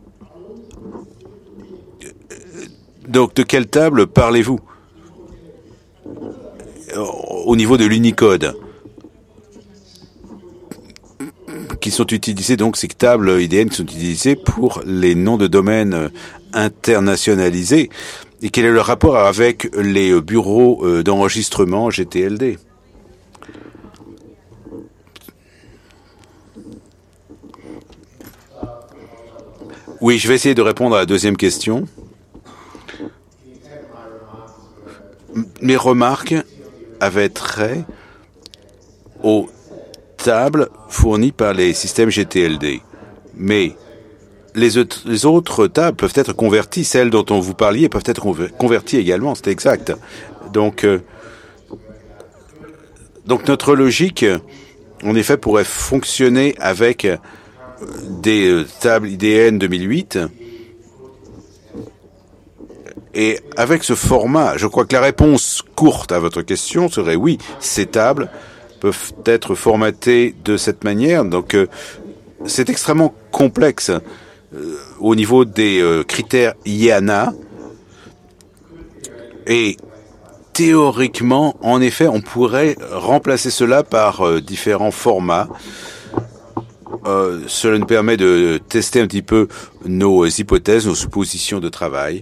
donc, de quelle table parlez-vous au niveau de l'Unicode qui sont utilisées, donc ces tables I D N qui sont utilisées pour les noms de domaine internationalisés. Et quel est le rapport avec les bureaux euh, d'enregistrement G T L D? Oui, je vais essayer de répondre à la deuxième question. Mes remarques avaient trait aux tables fournies par les systèmes G T L D. Mais les autres, les autres tables peuvent être converties. Celles dont on vous parliez peuvent être converties également, c'est exact. Donc, euh, donc notre logique, en effet, pourrait fonctionner avec des euh, tables I D N deux mille huit. Et avec ce format, je crois que la réponse courte à votre question serait oui, ces tables peuvent être formatées de cette manière. Donc, euh, c'est extrêmement complexe euh, au niveau des euh, critères I A N A. Et théoriquement, en effet, on pourrait remplacer cela par euh, différents formats. Euh, cela nous permet de tester un petit peu nos hypothèses, nos suppositions de travail.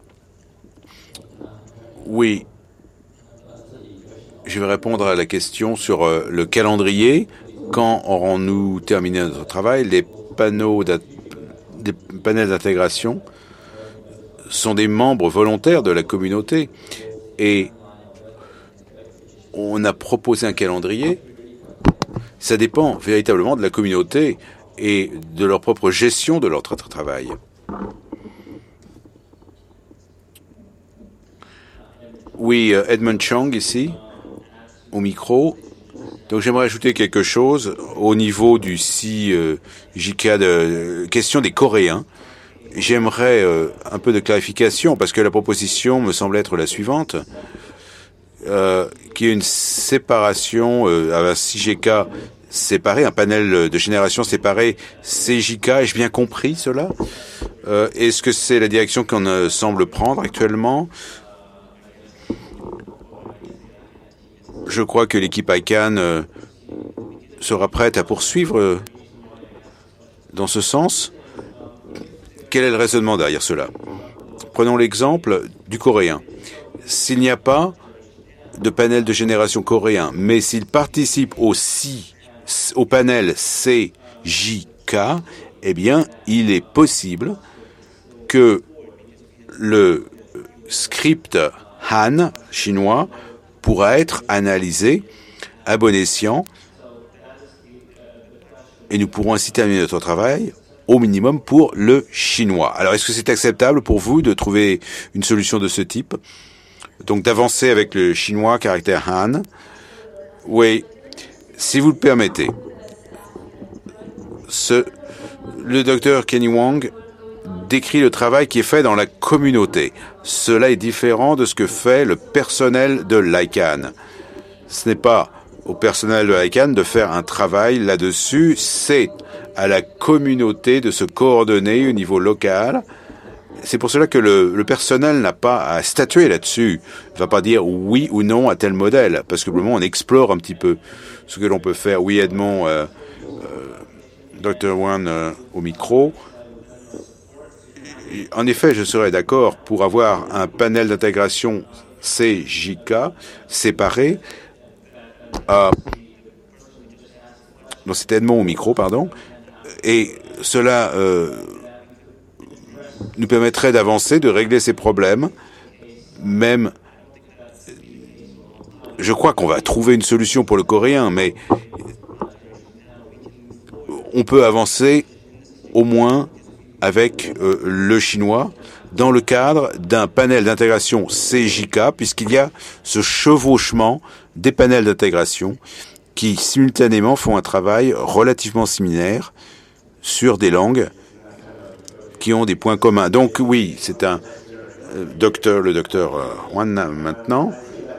Oui. Je vais répondre à la question sur euh, le calendrier. Quand aurons-nous terminé notre travail? Les panneaux des panels d'intégration sont des membres volontaires de la communauté et on a proposé un calendrier. Ça dépend véritablement de la communauté et de leur propre gestion de leur tra- travail. Oui, Edmund Chang ici, au micro. Donc j'aimerais ajouter quelque chose au niveau du six J K de euh, question des Coréens. J'aimerais euh, un peu de clarification parce que la proposition me semble être la suivante. Euh, qu'il y ait une séparation euh, à un six G K séparé, un panel de génération séparé C J K. Ai-je bien compris cela? euh, Est-ce que c'est la direction qu'on euh, semble prendre actuellement? Je crois que l'équipe I C A N euh, sera prête à poursuivre euh, dans ce sens. Quel est le raisonnement derrière cela? Prenons l'exemple du coréen. S'il n'y a pas de panel de génération coréen, mais s'il participe au, C, au panel C J K, eh bien, il est possible que le script Han chinois pourra être analysé à bon escient et nous pourrons ainsi terminer notre travail au minimum pour le chinois. Alors, est-ce que c'est acceptable pour vous de trouver une solution de ce type? Donc, d'avancer avec le chinois caractère Han? Oui, si vous le permettez. Ce, le docteur Kenny Wang décrit le travail qui est fait dans la communauté. Cela est différent de ce que fait le personnel de l'I C A N. Ce n'est pas au personnel de l'I C A N de faire un travail là-dessus, c'est à la communauté de se coordonner au niveau local. C'est pour cela que le, le personnel n'a pas à statuer là-dessus. Il ne va pas dire oui ou non à tel modèle, parce que vraiment on explore un petit peu ce que l'on peut faire. Oui, Edmond, euh, euh, docteur Wan euh, au micro. En effet, je serais d'accord pour avoir un panel d'intégration C J K séparé. Euh, non, c'est Edmond au micro, pardon. Et cela euh, nous permettrait d'avancer, de régler ces problèmes. Même, je crois qu'on va trouver une solution pour le coréen, mais on peut avancer au moins avec euh, le chinois dans le cadre d'un panel d'intégration C J K, puisqu'il y a ce chevauchement des panels d'intégration qui simultanément font un travail relativement similaire sur des langues qui ont des points communs. Donc oui, c'est un euh, docteur, le docteur euh, Wan maintenant.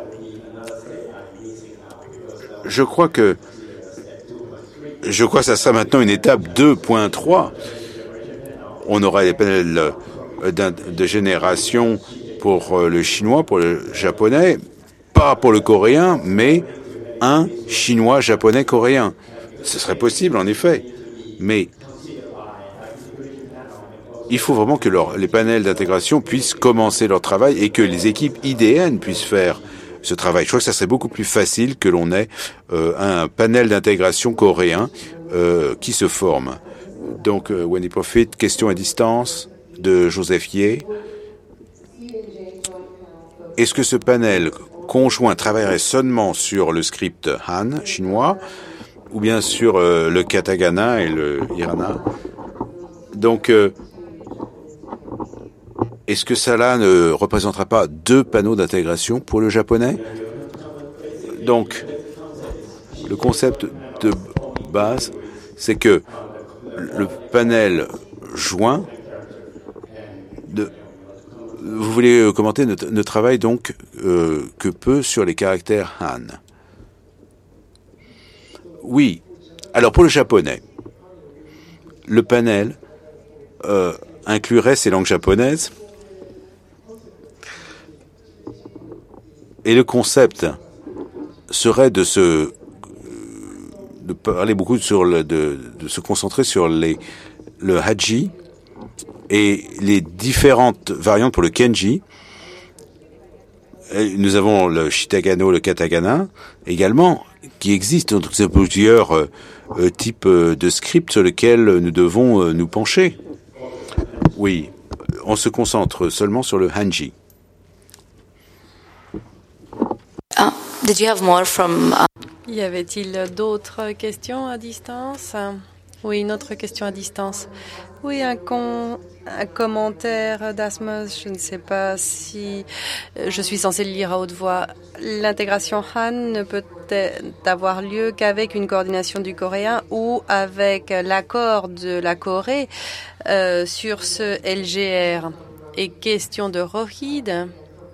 Je crois que je crois que ça sera maintenant une étape deux point trois. On aura les panels de génération pour le chinois, pour le japonais, pas pour le coréen, mais un chinois, japonais, coréen. Ce serait possible, en effet. Mais il faut vraiment que leur, les panels d'intégration puissent commencer leur travail et que les équipes I D N puissent faire ce travail. Je crois que ça serait beaucoup plus facile que l'on ait euh, un panel d'intégration coréen euh, qui se forme. Donc, euh, Wendy Profit, question à distance de Joseph Ye. Est-ce que ce panel conjoint travaillerait seulement sur le script Han chinois ou bien sur euh, le katakana et le hiragana? Donc, euh, est-ce que cela ne représentera pas deux panneaux d'intégration pour le japonais? Donc, le concept de base, c'est que le panel joint, de, vous voulez commenter, ne, ne travaille donc euh, que peu sur les caractères Han. Oui. Alors, pour le japonais, le panel euh, inclurait ces langues japonaises. Et le concept serait de se de parler beaucoup sur le, de, de se concentrer sur les le haji et les différentes variantes pour le kenji. Et nous avons le shitagano, le katakana également qui existent. Donc c'est plusieurs euh, types de scripts sur lesquels nous devons euh, nous pencher. Oui, on se concentre seulement sur le hanji. Uh, did you have more from... Uh... Y avait-il d'autres questions à distance? Oui, une autre question à distance. Oui, un, con, un commentaire d'Asmus, je ne sais pas si je suis censée le lire à haute voix. L'intégration Han ne peut avoir lieu qu'avec une coordination du coréen ou avec l'accord de la Corée euh, sur ce L G R. Et question de Rohid,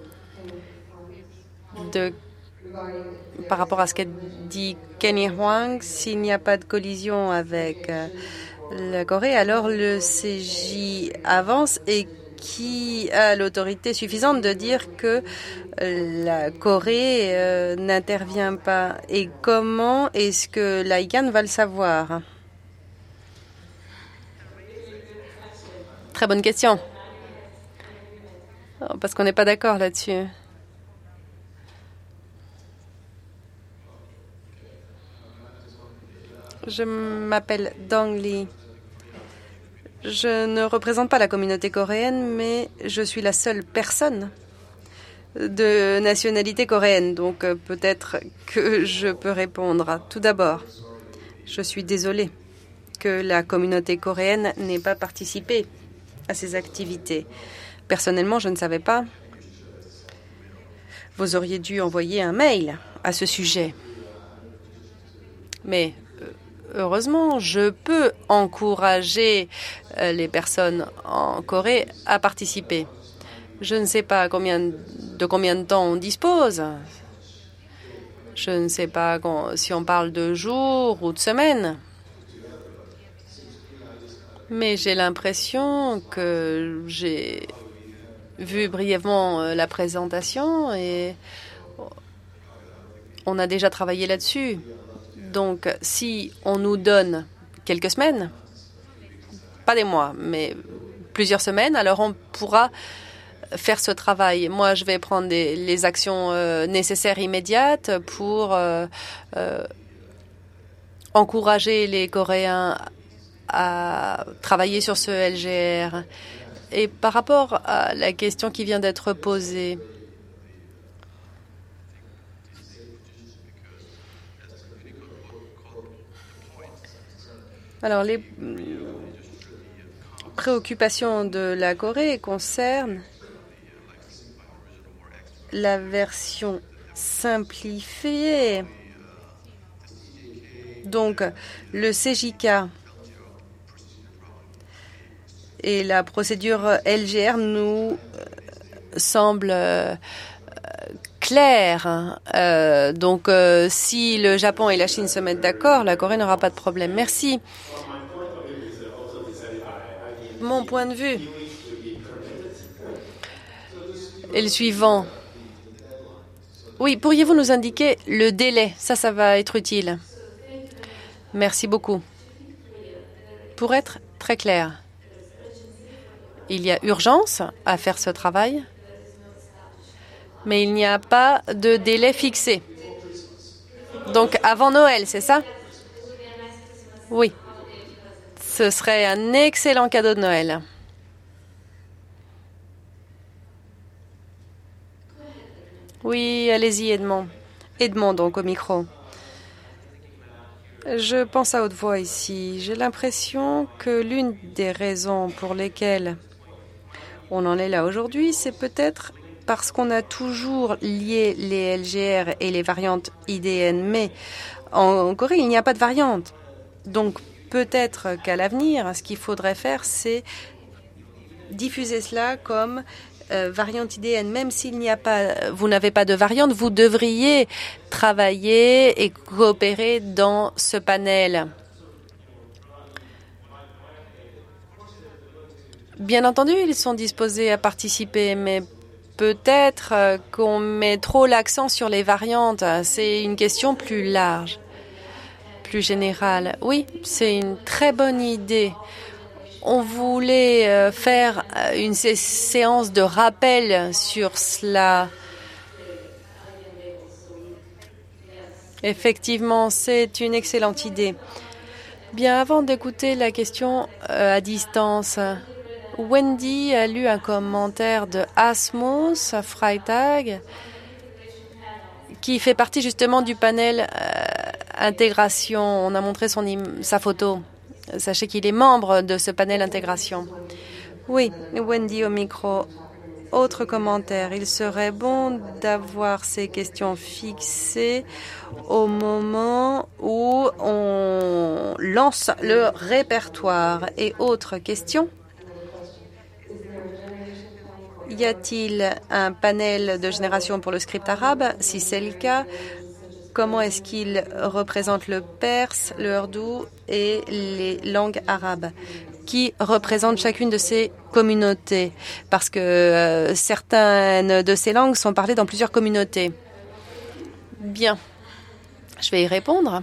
de par rapport à ce qu'a dit Kenny Huang, s'il n'y a pas de collision avec euh, la Corée, alors le C J avance et qui a l'autorité suffisante de dire que euh, la Corée euh, n'intervient pas. Et comment est-ce que l'A I C A N va le savoir? Très bonne question. Parce qu'on n'est pas d'accord là-dessus. Je m'appelle Dong Lee. Je ne représente pas la communauté coréenne, mais je suis la seule personne de nationalité coréenne. Donc euh, peut-être que je peux répondre. Tout d'abord, je suis désolée que la communauté coréenne n'ait pas participé à ces activités. Personnellement, je ne savais pas. Vous auriez dû envoyer un mail à ce sujet. Mais heureusement, je peux encourager les personnes en Corée à participer. Je ne sais pas combien, de combien de temps on dispose. Je ne sais pas si on parle de jours ou de semaines. Mais j'ai l'impression que j'ai vu brièvement la présentation et on a déjà travaillé là-dessus. Donc, si on nous donne quelques semaines, pas des mois, mais plusieurs semaines, alors on pourra faire ce travail. Moi, je vais prendre des, les actions euh, nécessaires immédiates pour euh, euh, encourager les Coréens à travailler sur ce L G R. Et par rapport à la question qui vient d'être posée, alors, les préoccupations de la Corée concernent la version simplifiée. Donc, le C J K et la procédure L G R nous semblent euh, claires. Euh, donc, euh, si le Japon et la Chine se mettent d'accord, la Corée n'aura pas de problème. Merci. Mon point de vue est le suivant. Oui, pourriez-vous nous indiquer le délai? Ça, ça va être utile. Merci beaucoup. Pour être très clair, Il y a urgence à faire ce travail, mais il n'y a pas de délai fixé. Donc avant Noël, c'est ça? Oui. Ce serait un excellent cadeau de Noël. Oui, allez-y, Edmond. Edmond, donc, au micro. Je pense à haute voix ici. J'ai l'impression que l'une des raisons pour lesquelles on en est là aujourd'hui, c'est peut-être parce qu'on a toujours lié les L G R et les variantes I D N. Mais en Corée, il n'y a pas de variante. Donc, peut-être qu'à l'avenir, ce qu'il faudrait faire, c'est diffuser cela comme euh, variante I D N. Même s'il n'y a pas, vous n'avez pas de variante, vous devriez travailler et coopérer dans ce panel. Bien entendu, ils sont disposés à participer, mais peut-être euh, qu'on met trop l'accent sur les variantes. C'est une question plus large, plus générale. Oui, c'est une très bonne idée. On voulait euh, faire une sé- séance de rappel sur cela. Effectivement, c'est une excellente idée. Bien, avant d'écouter la question euh, à distance, Wendy a lu un commentaire de Asmus Freitag qui fait partie justement du panel euh, intégration. On a montré son im- sa photo. Sachez qu'il est membre de ce panel intégration. Oui, Wendy au micro. Autre commentaire. Il serait bon d'avoir ces questions fixées au moment où on lance le répertoire. Et autre question. Y a-t-il un panel de génération pour le script arabe? Si c'est le cas, comment est-ce qu'il représente le perse, le ourdou et les langues arabes? Qui représentent chacune de ces communautés? Parce que euh, certaines de ces langues sont parlées dans plusieurs communautés. Bien. Je vais y répondre.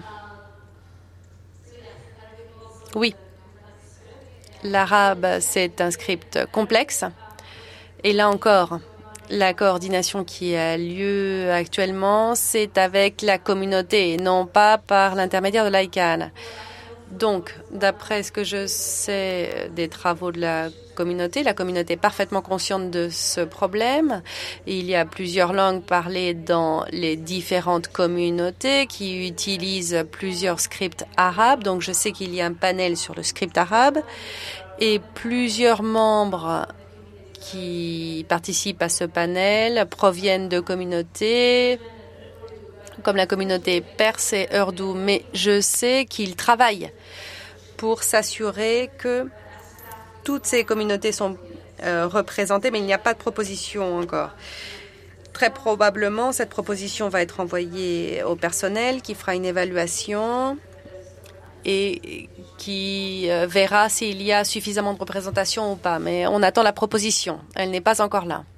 Oui. L'arabe, c'est un script complexe. Et là encore, la coordination qui a lieu actuellement, c'est avec la communauté et non pas par l'intermédiaire de l'I C A N. Donc, d'après ce que je sais des travaux de la communauté, la communauté est parfaitement consciente de ce problème. Il y a plusieurs langues parlées dans les différentes communautés qui utilisent plusieurs scripts arabes. Donc, je sais qu'il y a un panel sur le script arabe et plusieurs membres qui participent à ce panel proviennent de communautés comme la communauté perse et ourdou. Mais je sais qu'ils travaillent pour s'assurer que toutes ces communautés sont euh, représentées, mais il n'y a pas de proposition encore. Très probablement, cette proposition va être envoyée au personnel qui fera une évaluation et qui euh, verra s'il y a suffisamment de représentation ou pas. Mais on attend la proposition. Elle n'est pas encore là.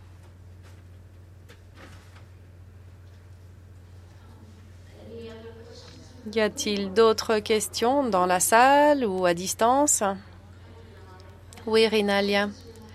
Y a-t-il d'autres questions dans la salle ou à distance? Oui, Rinalia.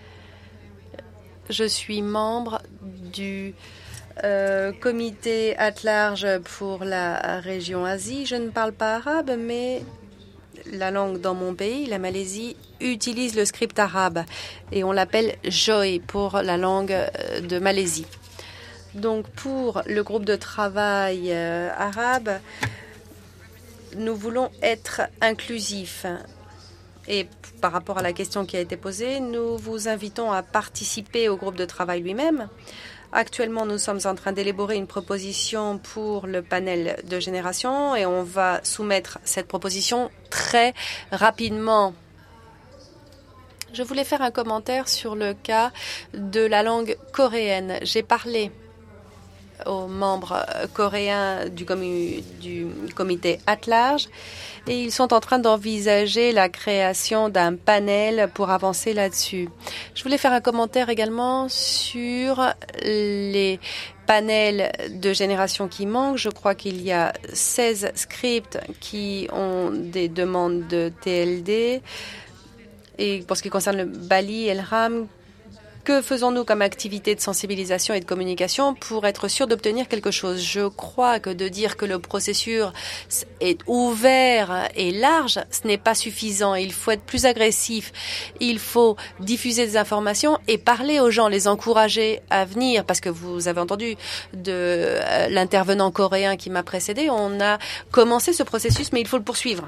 Je suis membre du euh, comité at large pour la région Asie. Je ne parle pas arabe, mais la langue dans mon pays, la Malaisie, utilise le script arabe et on l'appelle Joy pour la langue de Malaisie. Donc, pour le groupe de travail euh, arabe, nous voulons être inclusifs. Et par rapport à la question qui a été posée, nous vous invitons à participer au groupe de travail lui-même. Actuellement, nous sommes en train d'élaborer une proposition pour le panel de génération et on va soumettre cette proposition très rapidement. Je voulais faire un commentaire sur le cas de la langue coréenne. J'ai parlé aux membres coréens du, commu du comité at large et ils sont en train d'envisager la création d'un panel pour avancer là-dessus. Je voulais faire un commentaire également sur les panels de génération qui manquent. Je crois qu'il y a seize scripts qui ont des demandes de T L D. Et pour ce qui concerne le Bali et le RAM, que faisons-nous comme activité de sensibilisation et de communication pour être sûr d'obtenir quelque chose? Je crois que de dire que le processus est ouvert et large, ce n'est pas suffisant. Il faut être plus agressif. Il faut diffuser des informations et parler aux gens, les encourager à venir. Parce que vous avez entendu de l'intervenant coréen qui m'a précédé, on a commencé ce processus, mais il faut le poursuivre.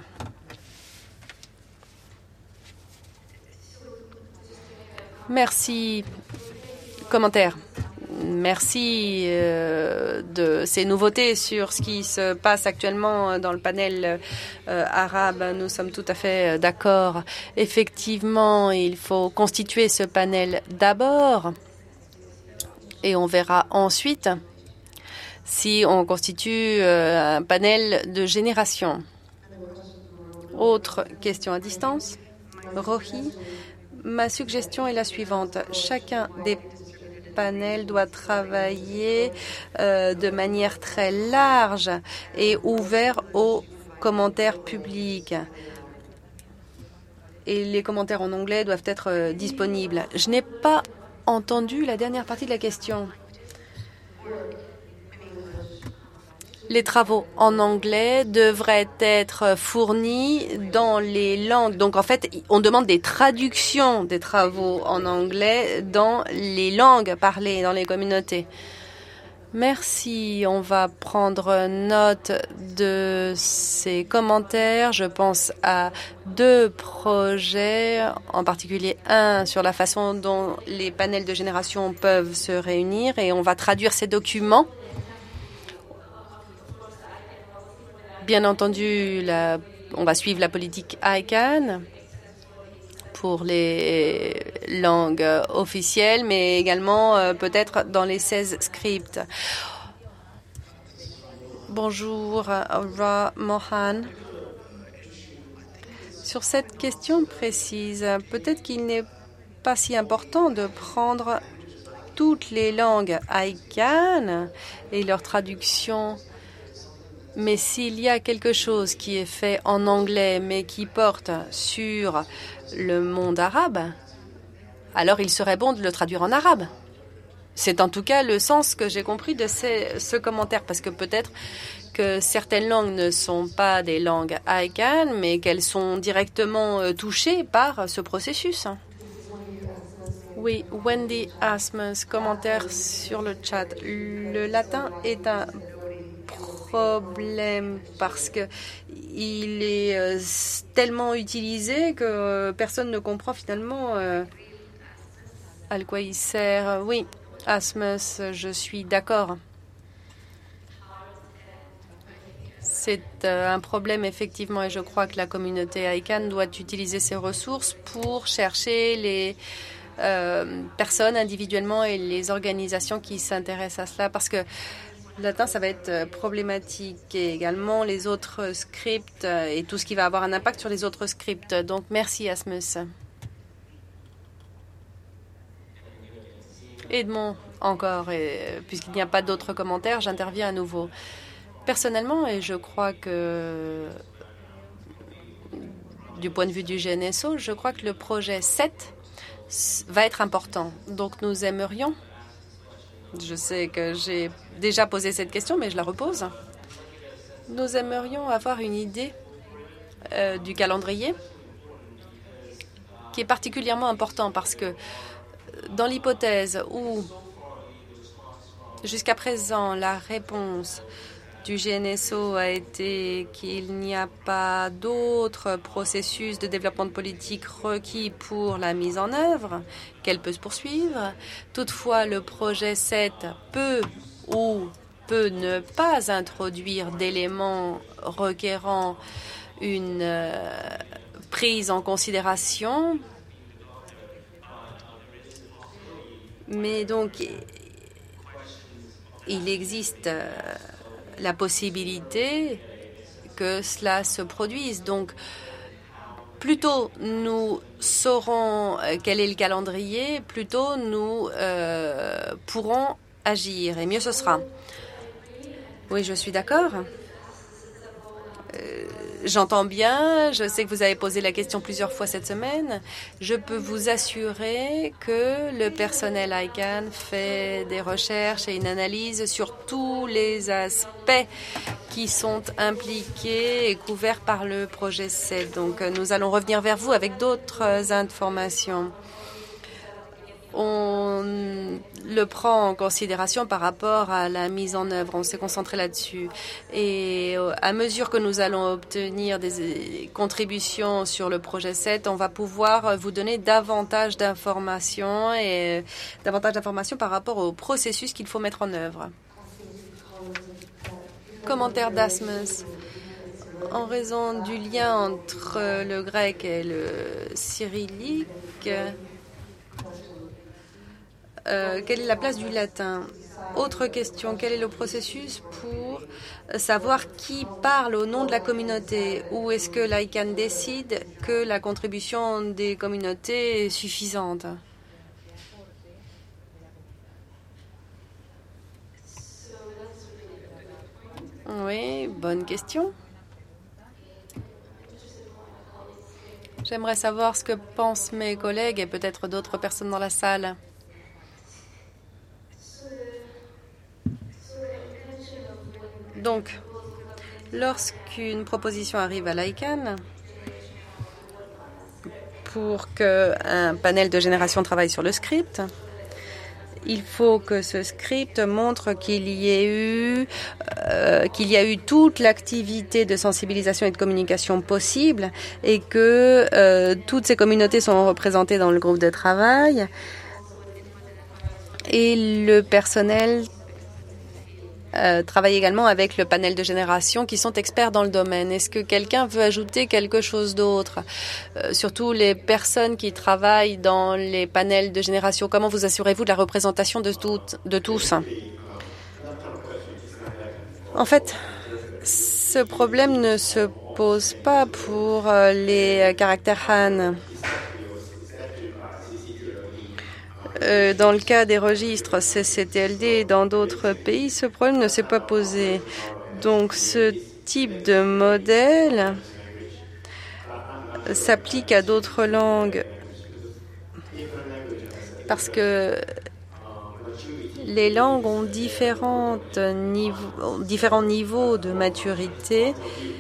Merci. Commentaire. Merci euh, de ces nouveautés sur ce qui se passe actuellement dans le panel euh, arabe. Nous sommes tout à fait d'accord. Effectivement, il faut constituer ce panel d'abord et on verra ensuite si on constitue euh, un panel de génération. Autre question à distance. Rohi. Ma suggestion est la suivante. Chacun des panels doit travailler euh, de manière très large et ouvert aux commentaires publics. Et les commentaires en anglais doivent être euh, disponibles. Je n'ai pas entendu la dernière partie de la question. Les travaux en anglais devraient être fournis dans les langues. Donc, en fait, on demande des traductions des travaux en anglais dans les langues parlées dans les communautés. Merci. On va prendre note de ces commentaires. Je pense à deux projets, en particulier un sur la façon dont les panels de génération peuvent se réunir et on va traduire ces documents. Bien entendu, la, on va suivre la politique I C A N pour les langues officielles, mais également euh, peut-être dans les seize scripts. Bonjour, Ra Mohan. Sur cette question précise, peut-être qu'il n'est pas si important de prendre toutes les langues I C A N et leur traduction. Mais s'il y a quelque chose qui est fait en anglais, mais qui porte sur le monde arabe, alors il serait bon de le traduire en arabe. C'est en tout cas le sens que j'ai compris de ces, ce commentaire, parce que peut-être que certaines langues ne sont pas des langues I C A N, mais qu'elles sont directement touchées par ce processus. Oui, Wendy Asmus, commentaire sur le chat. Le latin est un problème parce que il est euh, tellement utilisé que euh, personne ne comprend finalement euh, à quoi il sert. Oui, Asmus, je suis d'accord. C'est euh, un problème effectivement et je crois que la communauté I C A N doit utiliser ses ressources pour chercher les euh, personnes individuellement et les organisations qui s'intéressent à cela parce que le latin, ça va être problématique et également les autres scripts et tout ce qui va avoir un impact sur les autres scripts. Donc, merci Asmus. Edmond, encore, puisqu'il n'y a pas d'autres commentaires, j'interviens à nouveau. Personnellement, et je crois que du point de vue du G N S O, je crois que le projet sept va être important. Donc, nous aimerions... Je sais que j'ai déjà posé cette question, mais je la repose. Nous aimerions avoir une idée euh, du calendrier qui est particulièrement important parce que dans l'hypothèse où, jusqu'à présent, la réponse du G N S O a été qu'il n'y a pas d'autre processus de développement de politique requis pour la mise en œuvre, qu'elle peut se poursuivre. Toutefois, le projet sept peut ou peut ne pas introduire d'éléments requérant une euh, prise en considération. Mais donc, il existe... Euh, la possibilité que cela se produise. Donc, plus tôt nous saurons quel est le calendrier, plus tôt nous euh, pourrons agir et mieux ce sera. Oui, je suis d'accord. Euh, J'entends bien, je sais que vous avez posé la question plusieurs fois cette semaine. Je peux vous assurer que le personnel I C A N fait des recherches et une analyse sur tous les aspects qui sont impliqués et couverts par le projet sept. Donc nous allons revenir vers vous avec d'autres informations. On le prend en considération par rapport à la mise en œuvre. On s'est concentré là-dessus. Et à mesure que nous allons obtenir des contributions sur le projet sept, on va pouvoir vous donner davantage d'informations et davantage d'informations par rapport au processus qu'il faut mettre en œuvre. Commentaire d'Asmus. En raison du lien entre le grec et le cyrillique, Euh, quelle est la place du latin? Autre question, quel est le processus pour savoir qui parle au nom de la communauté? Ou est-ce que l'I C A N décide que la contribution des communautés est suffisante? Oui, bonne question. J'aimerais savoir ce que pensent mes collègues et peut-être d'autres personnes dans la salle. Donc, lorsqu'une proposition arrive à l'I C A N, pour qu'un panel de génération travaille sur le script, il faut que ce script montre qu'il y ait eu, euh, qu'il y a eu toute l'activité de sensibilisation et de communication possible et que euh, toutes ces communautés sont représentées dans le groupe de travail et le personnel Euh, travaille également avec le panel de génération qui sont experts dans le domaine. Est-ce que quelqu'un veut ajouter quelque chose d'autre? euh, Surtout les personnes qui travaillent dans les panels de génération, comment vous assurez-vous de la représentation de, tout, de tous? En fait, ce problème ne se pose pas pour euh, les caractères Han. Euh, dans le cas des registres C C T L D, dans d'autres pays, ce problème ne s'est pas posé. Donc, ce type de modèle s'applique à d'autres langues parce que les langues ont, différentes niveaux, ont différents niveaux de maturité.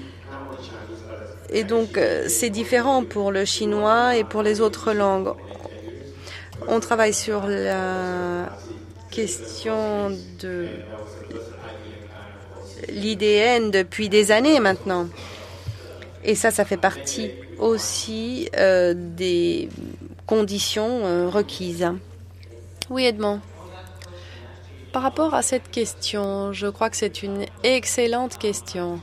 Et donc, c'est différent pour le chinois et pour les autres langues. On travaille sur la question de l'I D N depuis des années maintenant. Et ça, ça fait partie aussi euh, des conditions euh, requises. Oui, Edmond. Par rapport à cette question, je crois que c'est une excellente question.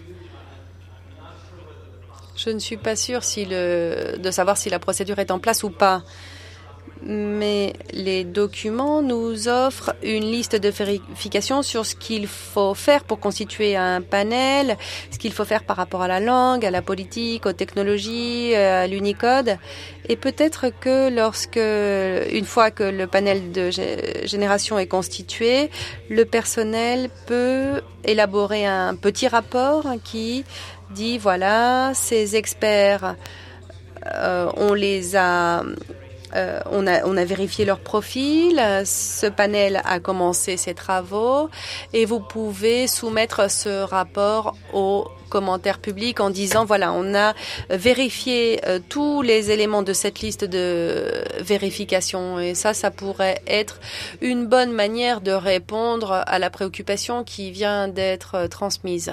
Je ne suis pas sûre si le, de savoir si la procédure est en place ou pas. Mais les documents nous offrent une liste de vérifications sur ce qu'il faut faire pour constituer un panel, ce qu'il faut faire par rapport à la langue, à la politique, aux technologies, à l'Unicode. Et peut-être que lorsque, une fois que le panel de génération est constitué, le personnel peut élaborer un petit rapport qui dit, voilà, ces experts, euh, on les a... Euh, on a, on a vérifié leur profil, ce panel a commencé ses travaux et vous pouvez soumettre ce rapport aux commentaires publics en disant voilà, on a vérifié euh, tous les éléments de cette liste de vérification et ça, ça pourrait être une bonne manière de répondre à la préoccupation qui vient d'être transmise.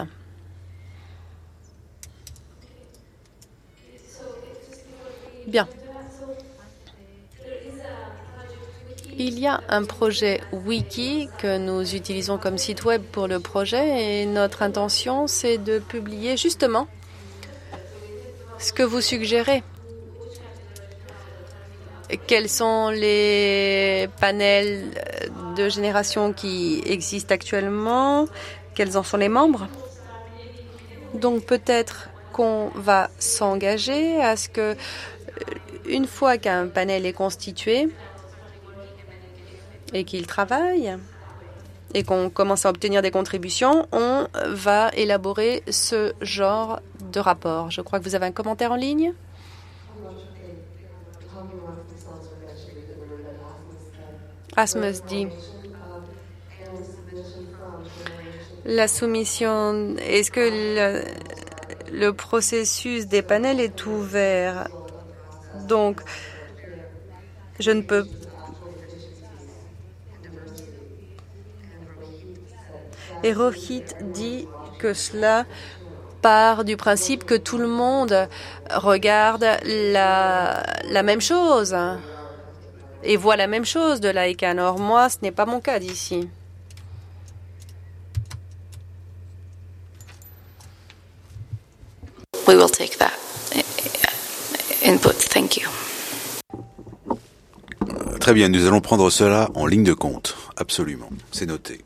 Bien. Il y a un projet wiki que nous utilisons comme site web pour le projet et notre intention, c'est de publier justement ce que vous suggérez. Quels sont les panels de génération qui existent actuellement? Quels en sont les membres? Donc peut-être qu'on va s'engager à ce que, une fois qu'un panel est constitué, et qu'il travaille, et qu'on commence à obtenir des contributions, on va élaborer ce genre de rapport. Je crois que vous avez un commentaire en ligne. Rasmus dit, la soumission, est-ce que le, le processus des panels est ouvert? Donc, je ne peux Et Rohit dit que cela part du principe que tout le monde regarde la, la même chose et voit la même chose de l'I C A N. Or, moi, ce n'est pas mon cas d'ici. We will take that input. Thank you. Très bien, nous allons prendre cela en ligne de compte. Absolument, c'est noté.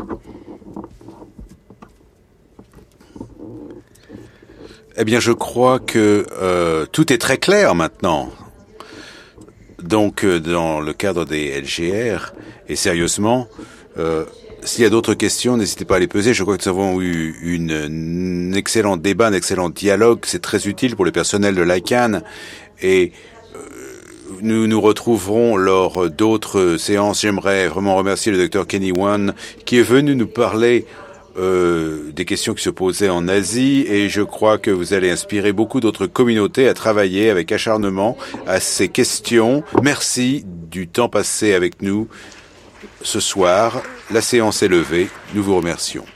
Eh bien, je crois que euh, tout est très clair maintenant. Donc, euh, dans le cadre des L G R, et sérieusement, euh, s'il y a d'autres questions, n'hésitez pas à les poser. Je crois que nous avons eu une, un excellent débat, un excellent dialogue. C'est très utile pour le personnel de l'I C A N. Et euh, nous nous retrouverons lors d'autres séances. J'aimerais vraiment remercier le docteur Kenny Wan qui est venu nous parler Euh, des questions qui se posaient en Asie, et je crois que vous allez inspirer beaucoup d'autres communautés à travailler avec acharnement à ces questions. Merci du temps passé avec nous ce soir. La séance est levée. Nous vous remercions.